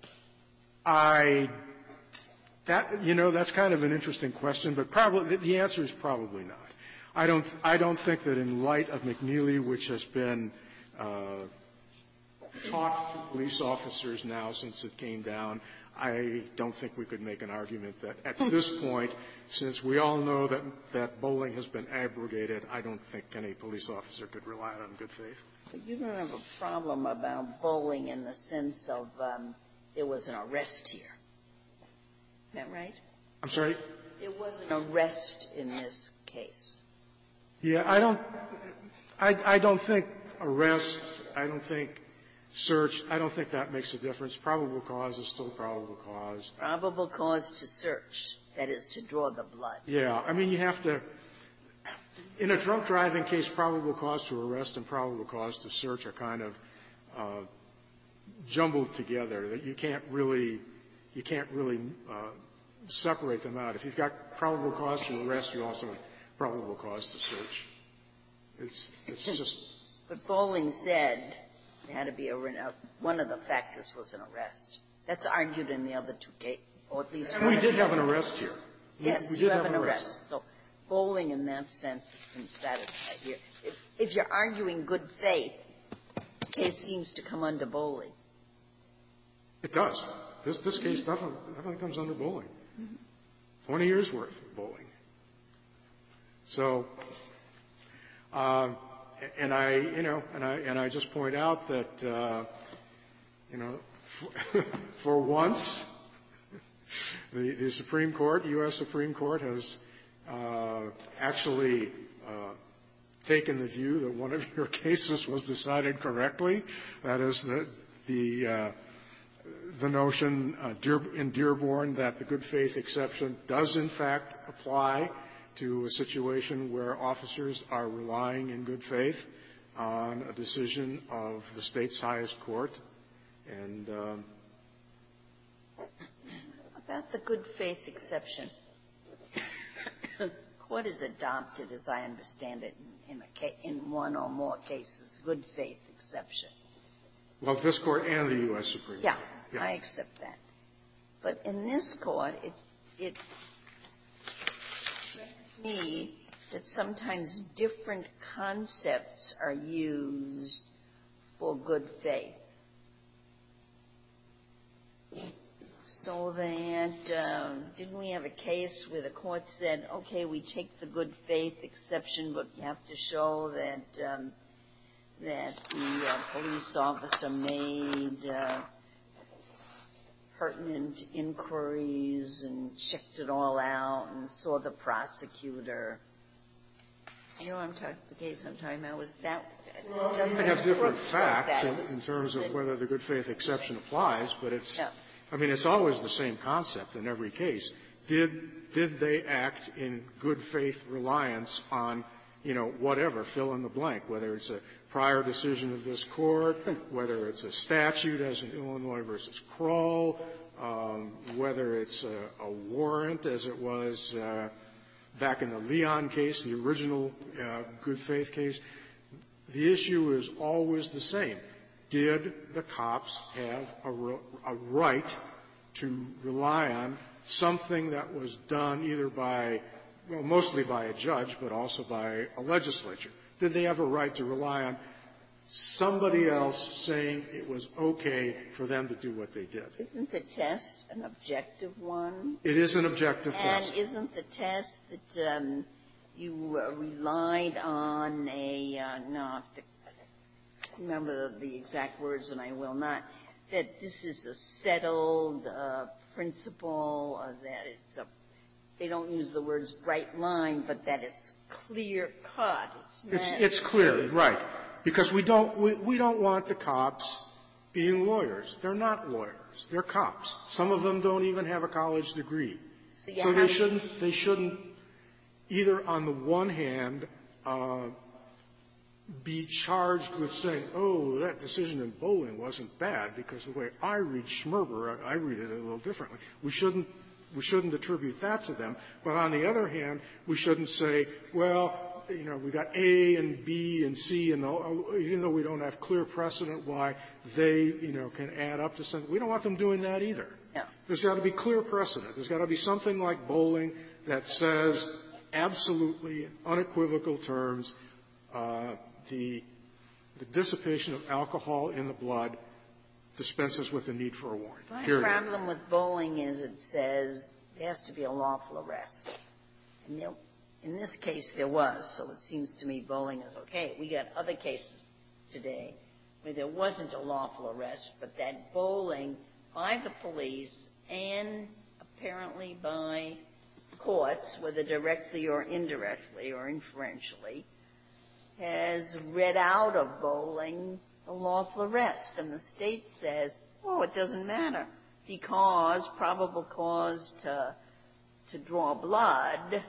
I, that, you know, that's kind of an interesting question, but probably, the answer is probably not. I don't, I don't think that in light of McNeely, which has been, uh, taught to police officers now since it came down, I don't think we could make an argument that at this point, since we all know that, that Bowling has been abrogated, I don't think any police officer could rely on good faith. But you don't have a problem about Bowling in the sense of um, there was an arrest here. Is that right? I'm sorry? There was an arrest in this case. Yeah, I don't, I, I don't think arrest, I don't think search, I don't think that makes a difference. Probable cause is still probable cause. Probable cause to search, that is, to draw the blood. Yeah, I mean, you have to, in a drunk driving case, probable cause to arrest and probable cause to search are kind of uh, jumbled together. That you can't really, you can't really uh, separate them out. If you've got probable cause to arrest, you also have probable cause to search. It's, it's just. But Bowling said there had to be a, one of the factors was an arrest. That's argued in the other two cases, or at least. And we did have an arrest here. We, yes, we did you have, have an arrest. arrest. So Bowling, in that sense, has been satisfied here. If, if you're arguing good faith, the case seems to come under Bowling. It does. This this case definitely, definitely comes under Bowling. Mm-hmm. Twenty years worth of Bowling. So. Um, And I, you know, and I and I just point out that, uh, you know, for, for once, the, the Supreme Court, U S Supreme Court, has uh, actually uh, taken the view that one of your cases was decided correctly. That is, that the uh, the notion uh, Dear, in Dearborn that the good faith exception does in fact apply to a situation where officers are relying in good faith on a decision of the state's highest court. And um, about the good faith exception, court is adopted, as I understand it, in, a ca- in one or more cases, good faith exception. Well, this court and the U S Supreme Yeah, Court. Yeah, I accept that. But in this court, it, it strikes me that sometimes different concepts are used for good faith. So that, um, didn't we have a case where the court said, okay, we take the good faith exception, but you have to show that um, that the uh, police officer made uh, pertinent inquiries and checked it all out and saw the prosecutor. You know what I'm talking, the case I'm talking about was that. Well, it has different facts in, in terms of whether the good faith exception applies, but it's, yeah. I mean, it's always the same concept in every case. Did, did they act in good faith reliance on, you know, whatever, fill in the blank, whether it's a prior decision of this court, whether it's a statute as in Illinois versus Kroll, um, whether it's a, a warrant as it was uh, back in the Leon case, the original uh, good faith case. The issue is always the same. Did the cops have a, re- a right to rely on something that was done either by, well, mostly by a judge, but also by a legislature? Did they have a right to rely on somebody else saying it was okay for them to do what they did? Isn't the test an objective one? It is an objective and test. And isn't the test that um, you uh, relied on a, uh, no, I have to remember the, the exact words, and I will not, that this is a settled uh, principle, uh, that it's a, they don't use the words bright line, but that it's clear cut. It's, it's, it's clear, right. Because we don't, we, we don't want the cops being lawyers. They're not lawyers. They're cops. Some of them don't even have a college degree. So, so they shouldn't, they shouldn't either on the one hand, uh, be charged with saying, oh, that decision in Bowling wasn't bad because the way I read Schmerber, I, I read it a little differently. We shouldn't, we shouldn't attribute that to them. But on the other hand, we shouldn't say, well, you know, we got A and B and C, and the, even though we don't have clear precedent why they, you know, can add up to something, we don't want them doing that either. Yeah. There's got to be clear precedent. There's got to be something like Bowling that says absolutely in unequivocal terms, uh, the, the dissipation of alcohol in the blood dispenses with the need for a warrant. My period. problem with Bowling is it says there has to be a lawful arrest. And there, in this case, there was, so it seems to me Bowling is okay. We got other cases today where there wasn't a lawful arrest, but that Bowling by the police and apparently by courts, whether directly or indirectly or inferentially, has read out of Bowling a lawful arrest. And the state says, oh, it doesn't matter because probable cause to, to draw blood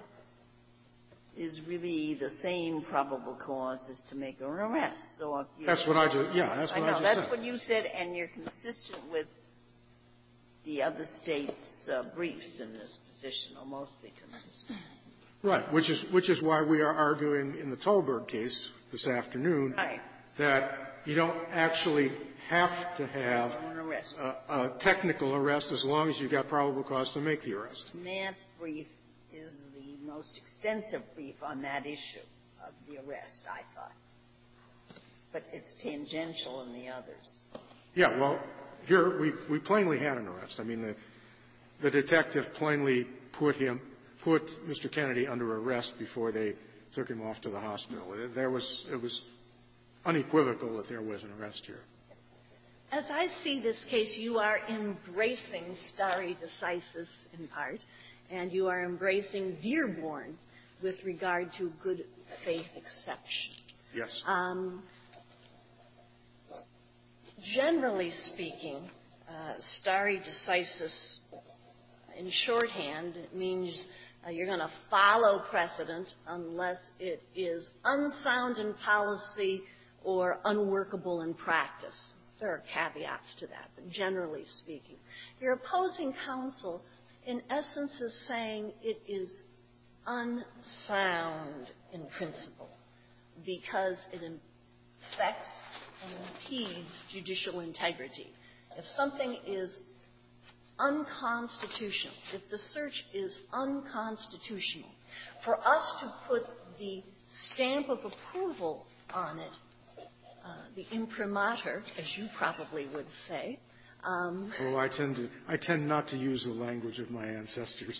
is really the same probable cause as to make an arrest. So if you, that's what I just, yeah, that's what I I, know, just that's said. what you said, and you're consistent with the other states' uh, briefs in this position, or mostly consistent. Right, which is, which is why we are arguing in the Tolberg case this afternoon Right. that you don't actually have to have An arrest. a, a technical arrest as long as you've got probable cause to make the arrest. And that brief is the most extensive brief on that issue of the arrest, I thought. But it's tangential in the others. Yeah, well, here we, we plainly had an arrest. I mean, the, the detective plainly put him, put Mister Kennedy under arrest before they took him off to the hospital. There was, it was unequivocal that there was an arrest here. As I see this case, you are embracing stare decisis in part, and you are embracing Dearborn with regard to good faith exception. Yes. Um, generally speaking, uh, uh, stare decisis in shorthand means uh, you're going to follow precedent unless it is unsound in policy or unworkable in practice. There are caveats to that, but generally speaking. Your opposing counsel, in essence, is saying it is unsound in principle because it affects and impedes judicial integrity. If something is unconstitutional, if the search is unconstitutional, for us to put the stamp of approval on it, uh, the imprimatur, as you probably would say. Um, oh, I tend to I tend not to use the language of my ancestors.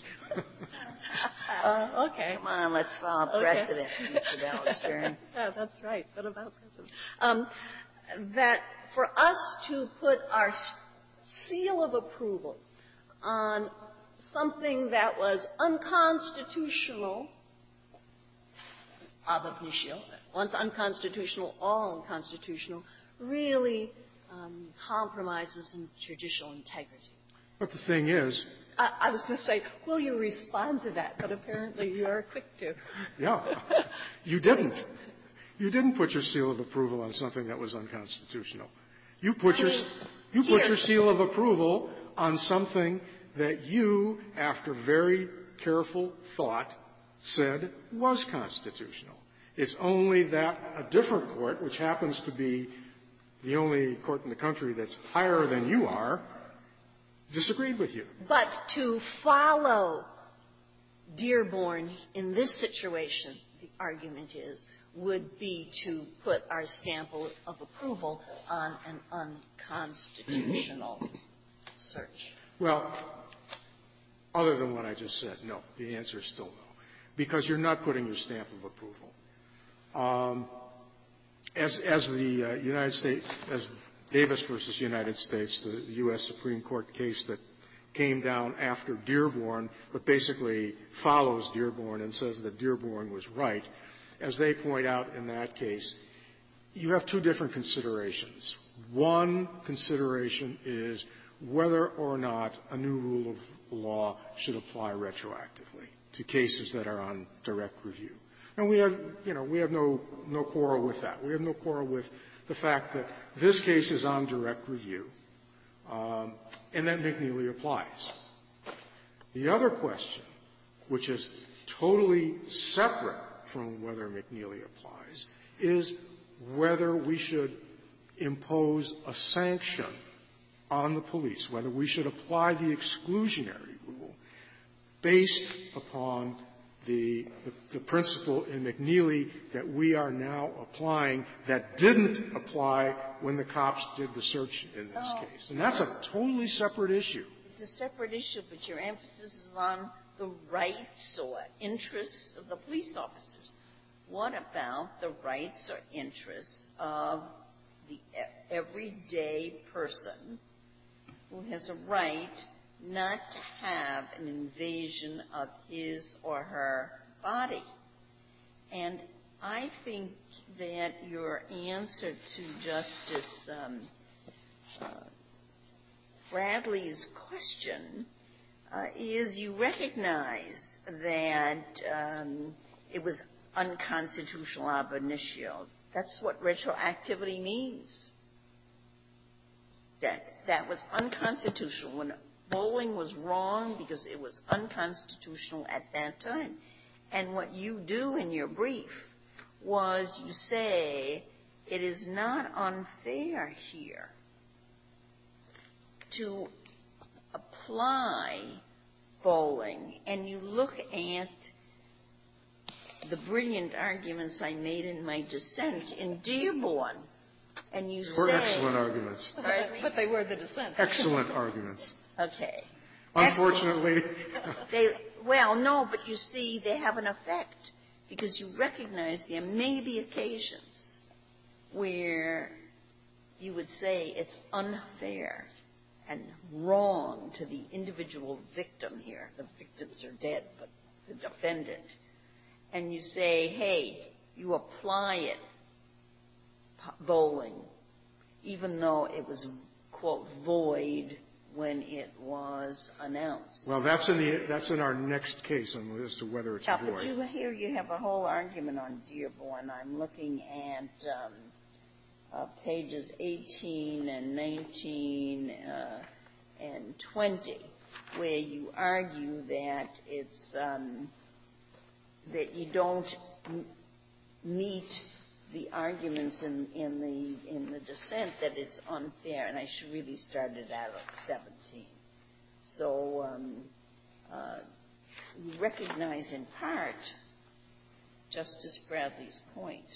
uh, okay. Come on, let's follow okay. precedent, Mister Ballester. Yeah, that's right. What about precedent? Um, that for us to put our seal of approval on something that was unconstitutional, ab initio, once unconstitutional, all unconstitutional, really um, compromises in judicial integrity. But the thing is, I, I was going to say, will you respond to that? But apparently you are quick to. Yeah, you didn't. You didn't put your seal of approval on something that was unconstitutional. You put I your mean, you put here. your seal of approval on something that you, after very careful thought, said was constitutional. It's only that a different court, which happens to be the only court in the country that's higher than you are, disagreed with you. But to follow Dearborn in this situation, the argument is, would be to put our stamp of approval on an unconstitutional search. Well, other than what I just said, no. The answer is still no. Because you're not putting your stamp of approval. Um, as, as the uh, United States, as Davis versus United States, the U S Supreme Court case that came down after Dearborn, but basically follows Dearborn and says that Dearborn was right, as they point out in that case, you have two different considerations. One consideration is whether or not a new rule of law should apply retroactively to cases that are on direct review. And we have, you know, we have no, no quarrel with that. We have no quarrel with the fact that this case is on direct review, um, and that McNeely applies. The other question, which is totally separate from whether McNeely applies, is whether we should impose a sanction on the police, whether we should apply the exclusionary rule based upon the, the, the principle in McNeely that we are now applying that didn't apply when the cops did the search in this Oh. case. And that's a totally separate issue. It's a separate issue, but your emphasis is on the rights or interests of the police officers. What about the rights or interests of the everyday person who has a right not to have an invasion of his or her body? And I think that your answer to Justice um, uh, Bradley's question uh, is you recognize that um, it was unconstitutional ab initio. That's what retroactivity means. That that was unconstitutional when bowling was wrong because it was unconstitutional at that time. And what you do in your brief was you say it is not unfair here to apply bowling, and you look at the brilliant arguments I made in my dissent in Dearborn, and you They were say... excellent arguments. Pardon me? But they were the dissent. Excellent arguments. Okay. Unfortunately. They, well, no, but you see, they have an effect because you recognize there may be occasions where you would say it's unfair and wrong to the individual victim here. The victims are dead, but the defendant. And you say, hey, you apply it, bowling, even though it was, quote, void when it was announced. Well, that's in the that's in our next case on as to whether it's Yeah, void. but you, here you have a whole argument on Dearborn. I'm looking at um, uh, pages eighteen and nineteen uh, and twenty, where you argue that it's um, that you don't m- meet the arguments in, in the in the dissent that it's unfair, and I should really start it out at seventeen. So um, uh, we recognize in part Justice Bradley's point.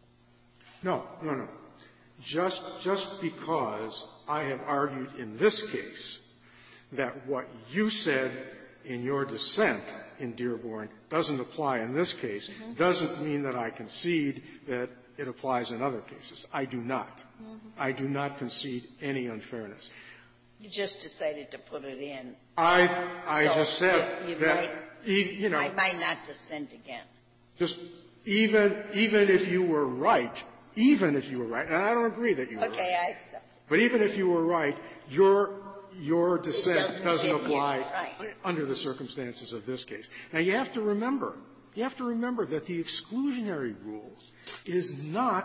No, no, no. Just just because I have argued in this case that what you said in your dissent in Dearborn doesn't apply in this case mm-hmm. doesn't mean that I concede that it applies in other cases. I do not. Mm-hmm. I do not concede any unfairness. You just decided to put it in. I I so just said you, you that might, e- you know I might not dissent again. Just even even if you were right, even if you were right, and I don't agree that you were okay, right. Okay, I accept. But even if you were right, your your dissent doesn't, doesn't apply right. under the circumstances of this case. Now, you have to remember, you have to remember that the exclusionary rule is not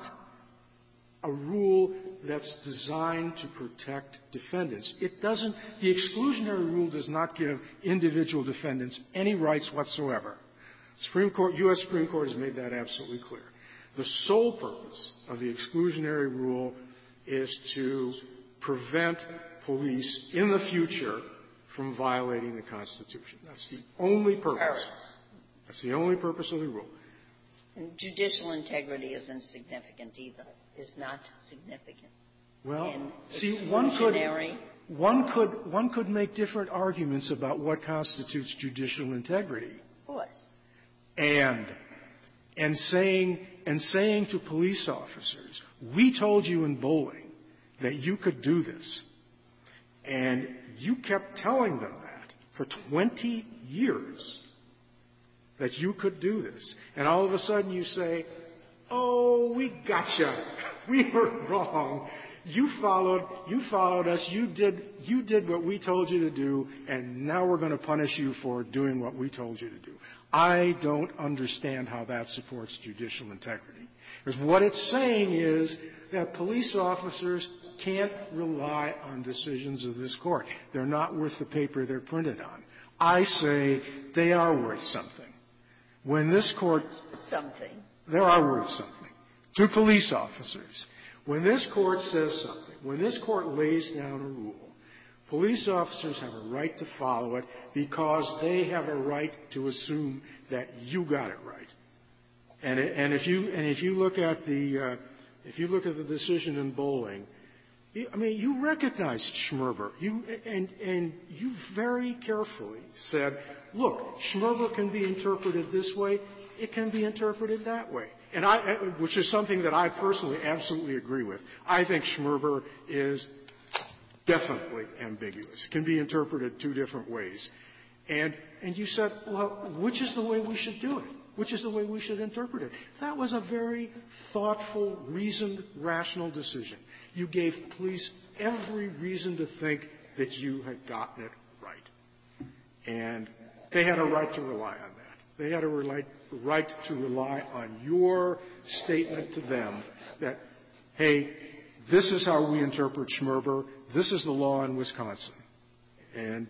a rule that's designed to protect defendants. It doesn't, the exclusionary rule does not give individual defendants any rights whatsoever. Supreme Court, U S Supreme Court has made that absolutely clear. The sole purpose of the exclusionary rule is to prevent police in the future from violating the Constitution. That's the only purpose. That's the only purpose of the rule. And judicial integrity isn't significant either. Is not significant. Well, and see, one could one could one could make different arguments about what constitutes judicial integrity. Of course. And and saying and saying to police officers, we told you in Bowling that you could do this. And you kept telling them that for twenty years, that you could do this. And all of a sudden you say, oh, we gotcha. We were wrong. You followed, you followed us. You did, you did what we told you to do, and now we're going to punish you for doing what we told you to do. I don't understand how that supports judicial integrity. Because what it's saying is that police officers can't rely on decisions of this court. They're not worth the paper they're printed on. I say they are worth something. When this court... Something. They are worth something. To police officers. When this court says something, when this court lays down a rule, police officers have a right to follow it because they have a right to assume that you got it right. And, it, and if you and if you look at the uh, if you look at the decision in Bowling, you, I mean you recognized Schmerber. You and and you very carefully said, look, Schmerber can be interpreted this way. It can be interpreted that way. And I, which is something that I personally absolutely agree with. I think Schmerber is definitely ambiguous. It can be interpreted two different ways. And, and you said, well, which is the way we should do it? Which is the way we should interpret it? That was a very thoughtful, reasoned, rational decision. You gave police every reason to think that you had gotten it right. And they had a right to rely on that. They had a right to rely on your statement to them that, hey, this is how we interpret Schmerber. This is the law in Wisconsin. And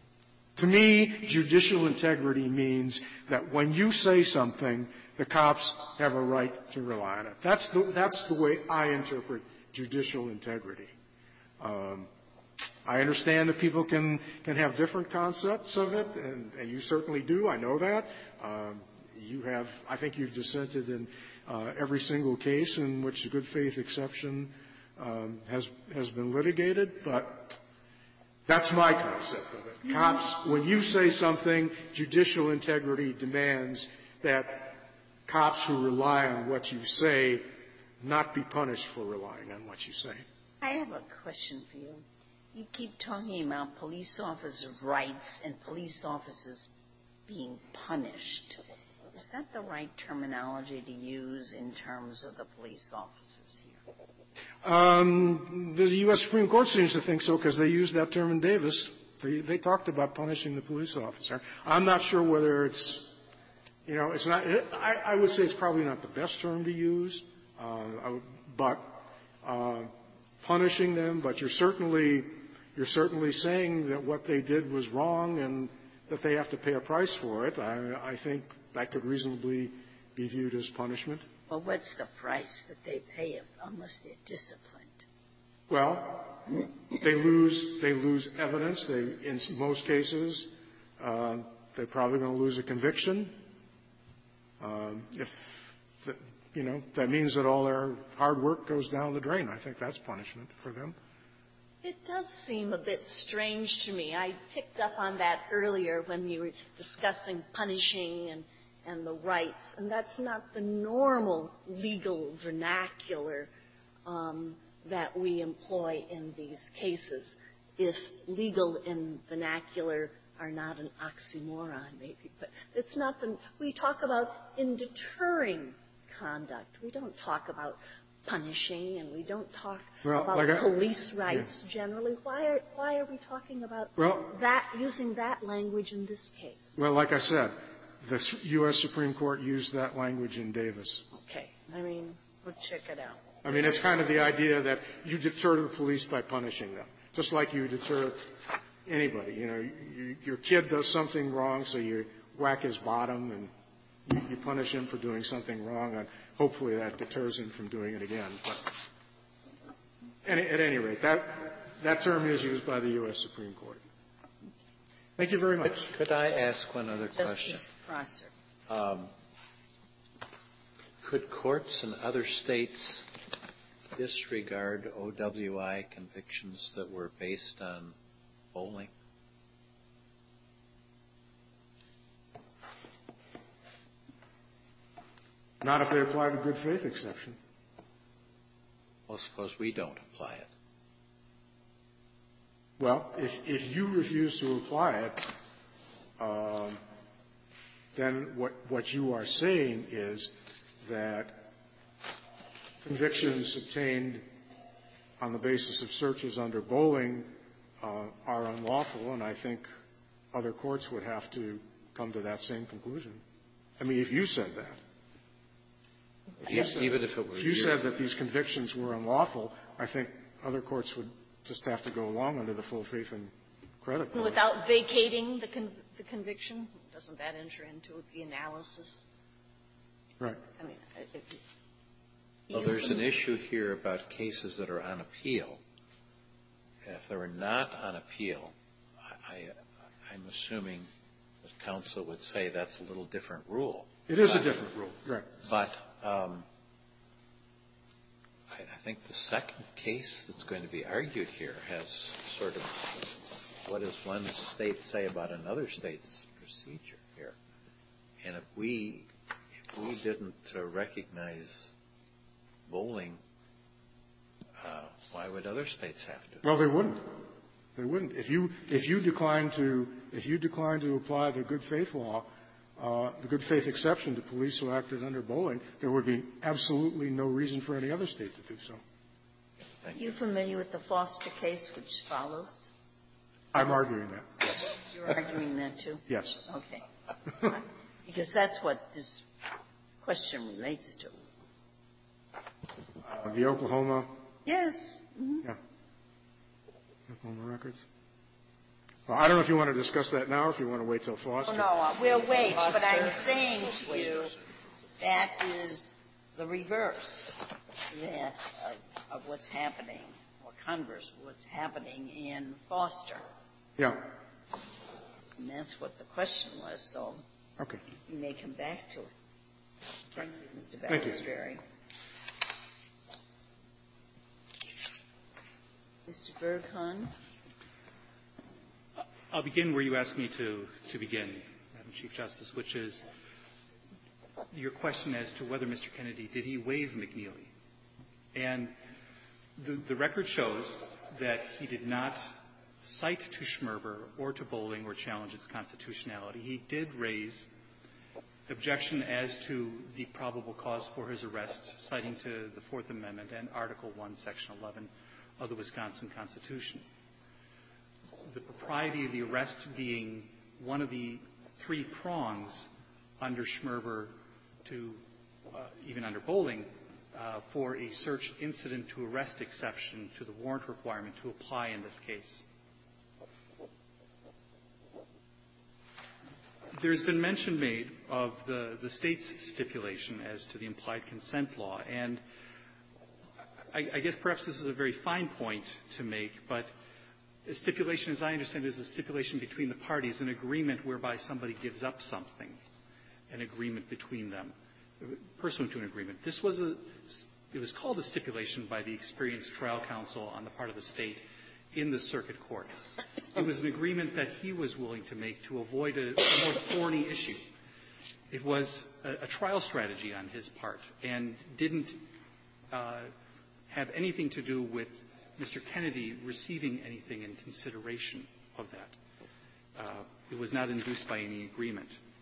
to me, judicial integrity means that when you say something, the cops have a right to rely on it. That's the, that's the way I interpret judicial integrity. Um, I understand that people can, can have different concepts of it, and, and you certainly do. I know that. Um, you have, I think you've dissented in uh, every single case in which the good faith exception um, has has been litigated, but that's my concept of it. Cops, when you say something, judicial integrity demands that cops who rely on what you say not be punished for relying on what you say. I have a question for you. You keep talking about police officer rights and police officers being punished. Is that the right terminology to use in terms of the police officers here? Um, the U S Supreme Court seems to think so because they used that term in Davis. They, they talked about punishing the police officer. I'm not sure whether it's, you know, it's not. It, I, I would say it's probably not the best term to use, uh, I would, but uh, punishing them. But you're certainly you're certainly saying that what they did was wrong and that they have to pay a price for it. I, I think that could reasonably be viewed as punishment. Well, what's the price that they pay if, unless they're disciplined? Well, they lose they lose evidence. They, in most cases, uh, they're probably going to lose a conviction. Um, if the, you know that means that all their hard work goes down the drain, I think that's punishment for them. It does seem a bit strange to me. I picked up on that earlier when you were discussing punishing and, and the rights, and that's not the normal legal vernacular um, that we employ in these cases. If legal and vernacular are not an oxymoron, maybe, but it's not the. We talk about in deterring conduct. We don't talk about punishing, and we don't talk well, about like I, police rights yeah. generally. Why are why are we talking about well, that, using that language in this case? Well, like I said, the U S Supreme Court used that language in Davis. Okay. I mean, we'll check it out. I mean, it's kind of the idea that you deter the police by punishing them, just like you deter anybody. You know, you, your kid does something wrong, so you whack his bottom and you, you punish him for doing something wrong, and hopefully that deters him from doing it again. But any, at any rate, that that term is used by the U S Supreme Court. Thank you very much. Could, could I ask one other Justice question? Prosser. Um, could courts in other states disregard O W I convictions that were based on bowling? Not if they apply the good faith exception. Well, suppose we don't apply it. Well, if, if you refuse to apply it, um, then what, what you are saying is that convictions obtained on the basis of searches under bowling uh, are unlawful, and I think other courts would have to come to that same conclusion. I mean, if you said that. If you said, Even if it were if you said that these convictions were unlawful, I think other courts would just have to go along under the full faith and credit. Clause. Without vacating the, con- the conviction, doesn't that enter into the analysis? Right. I mean, if, Well, there's an issue here about cases that are on appeal. If they were not on appeal, I, I, I'm assuming that counsel would say that's a little different rule. It is but, a different rule, right. But um, I, I think the second case that's going to be argued here has sort of what does one state say about another state's procedure here? And if we, if we didn't uh, recognize bowling, uh, why would other states have to? Well, they wouldn't. They wouldn't. If you if you decline to if you decline to apply the good faith law, uh, the good faith exception to police who acted under bowling, there would be absolutely no reason for any other state to do so. Are you familiar with the Foster case which follows? I'm arguing that. Yes. You're arguing that too? Yes. Okay. Because that's what this question relates to. Uh, the Oklahoma. Yes. Mm-hmm. Yeah. Oklahoma records. Well, I don't know if you want to discuss that now or if you want to wait till Foster. Oh, no, uh, we'll wait. But I'm saying to you that is the reverse that of, of what's happening, or converse of what's happening in Foster. Yeah. And that's what the question was. So okay. You may come back to it. Thank you, Mister Thank you. Balistreri. Mister Berghan. I'll begin where you asked me to, to begin, Madam Chief Justice, which is your question as to whether Mister Kennedy, did he waive McNeely? And the, the record shows that he did not cite to Schmerber or to Bowling or challenge its constitutionality. He did raise objection as to the probable cause for his arrest, citing to the Fourth Amendment and Article one, Section eleven of the Wisconsin Constitution. The propriety of the arrest being one of the three prongs under Schmerber to, uh, even under Bowling, uh, for a search incident to arrest exception to the warrant requirement to apply in this case. There's been mention made of the, the state's stipulation as to the implied consent law, and I, I guess perhaps this is a very fine point to make, but a stipulation, as I understand it, is a stipulation between the parties, an agreement whereby somebody gives up something, an agreement between them, pursuant to an agreement. This was a, it was called a stipulation by the experienced trial counsel on the part of the state in the circuit court. It was an agreement that he was willing to make to avoid a, a more thorny issue. It was a, a trial strategy on his part and didn't uh, have anything to do with Mister Kennedy receiving anything in consideration of that. Uh, it was not induced by any agreement.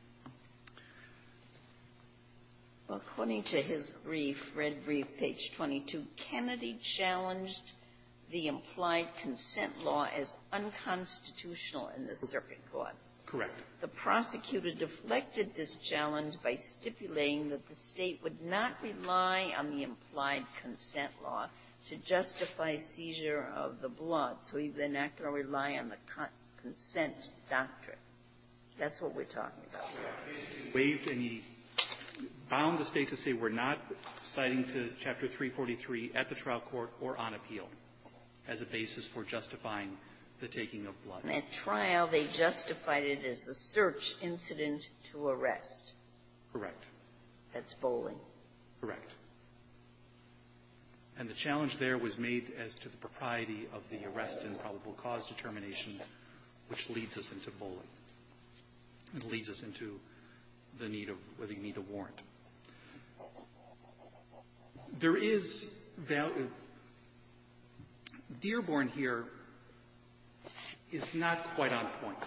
Well, according to his brief, red brief, page twenty-two, Kennedy challenged the implied consent law as unconstitutional in the circuit court. Correct. The prosecutor deflected this challenge by stipulating that the state would not rely on the implied consent law to justify seizure of the blood, so he then not going to rely on the con- consent doctrine. That's what we're talking about. Waived, and he bound the state to say we're not citing to Chapter three forty-three at the trial court or on appeal as a basis for justifying the taking of blood. And at trial, they justified it as a search incident to arrest. Correct. That's Bowling. Correct. And the challenge there was made as to the propriety of the arrest and probable cause determination, which leads us into Bowling. It leads us into the need of whether you need a warrant. There is value. Dearborn here is not quite on point.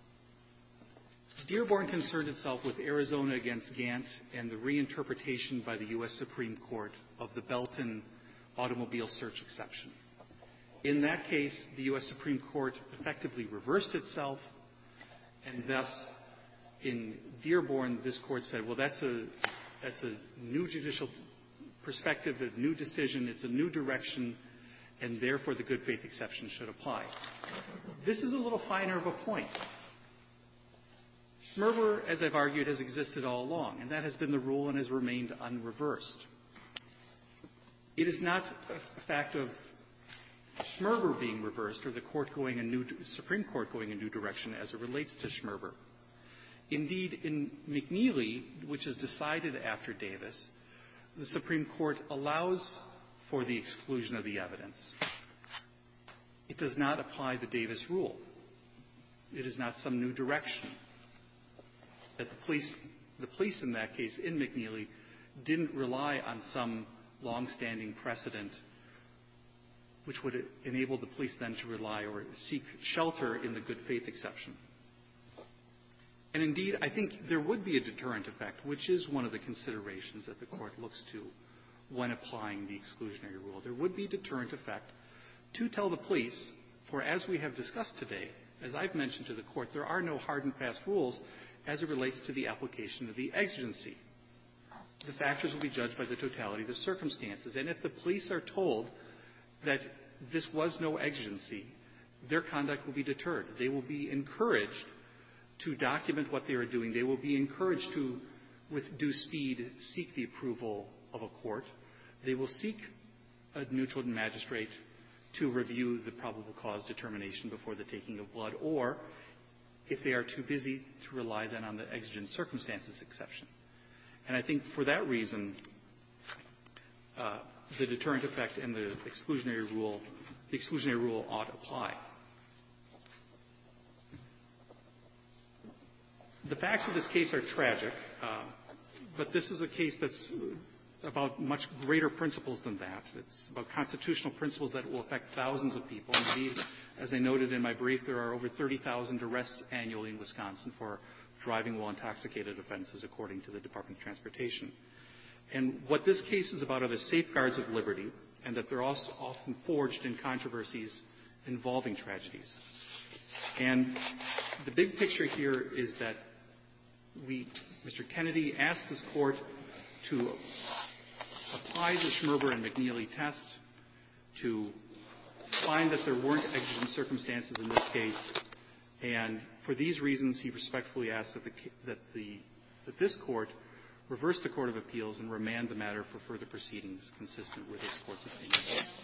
Dearborn concerned itself with Arizona against Gant and the reinterpretation by the U S Supreme Court of the Belton automobile search exception. In that case, the U S Supreme Court effectively reversed itself, and thus, in Dearborn, this court said, well, that's a, that's a new judicial perspective, a new decision, it's a new direction, and therefore the good faith exception should apply. This is a little finer of a point. Schmerber, as I've argued, has existed all along, and that has been the rule and has remained unreversed. It is not a fact of Schmerber being reversed or the court going a new, Supreme Court going a new direction as it relates to Schmerber. Indeed, in McNeely, which is decided after Davis, the Supreme Court allows for the exclusion of the evidence. It does not apply the Davis rule. It is not some new direction. That the police, the police in that case, in McNeely, didn't rely on some long-standing precedent which would enable the police then to rely or seek shelter in the good faith exception. And indeed, I think there would be a deterrent effect, which is one of the considerations that the court looks to when applying the exclusionary rule. There would be a deterrent effect to tell the police, for as we have discussed today, as I've mentioned to the court, there are no hard and fast rules as it relates to the application of the exigency. The factors will be judged by the totality of the circumstances. And if the police are told that this was no exigency, their conduct will be deterred. They will be encouraged to document what they are doing. They will be encouraged to, with due speed, seek the approval of a court. They will seek a neutral magistrate to review the probable cause determination before the taking of blood, or, if they are too busy, to rely then on the exigent circumstances exception. And I think for that reason, uh, the deterrent effect and the exclusionary rule, the exclusionary rule ought to apply. The facts of this case are tragic, uh, but this is a case that's about much greater principles than that. It's about constitutional principles that will affect thousands of people. Indeed, as I noted in my brief, there are over thirty thousand arrests annually in Wisconsin for driving while intoxicated offenses, according to the Department of Transportation. And what this case is about are the safeguards of liberty, and that they're also often forged in controversies involving tragedies. And the big picture here is that we, Mister Kennedy asked this court to apply the Schmerber and McNeely test, to find that there weren't exigent circumstances in this case, and for these reasons, he respectfully asks that, the, that, the, that this court reverse the Court of Appeals and remand the matter for further proceedings consistent with this court's opinion.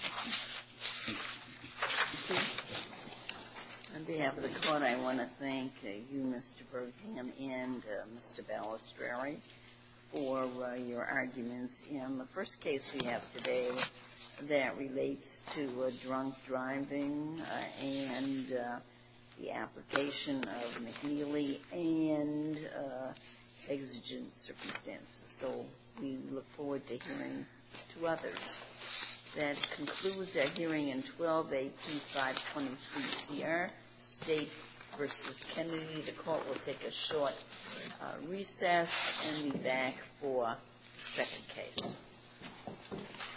On behalf of the court, I want to thank uh, you, Mister Bergham, and uh, Mister Balistreri for uh, your arguments in the first case we have today that relates to uh, drunk driving uh, and uh, the application of McNeely and uh, exigent circumstances. So we look forward to hearing two others. That concludes our hearing in twelve A P five twenty-three C R, State versus Kennedy. The court will take a short uh, recess and be back for the second case.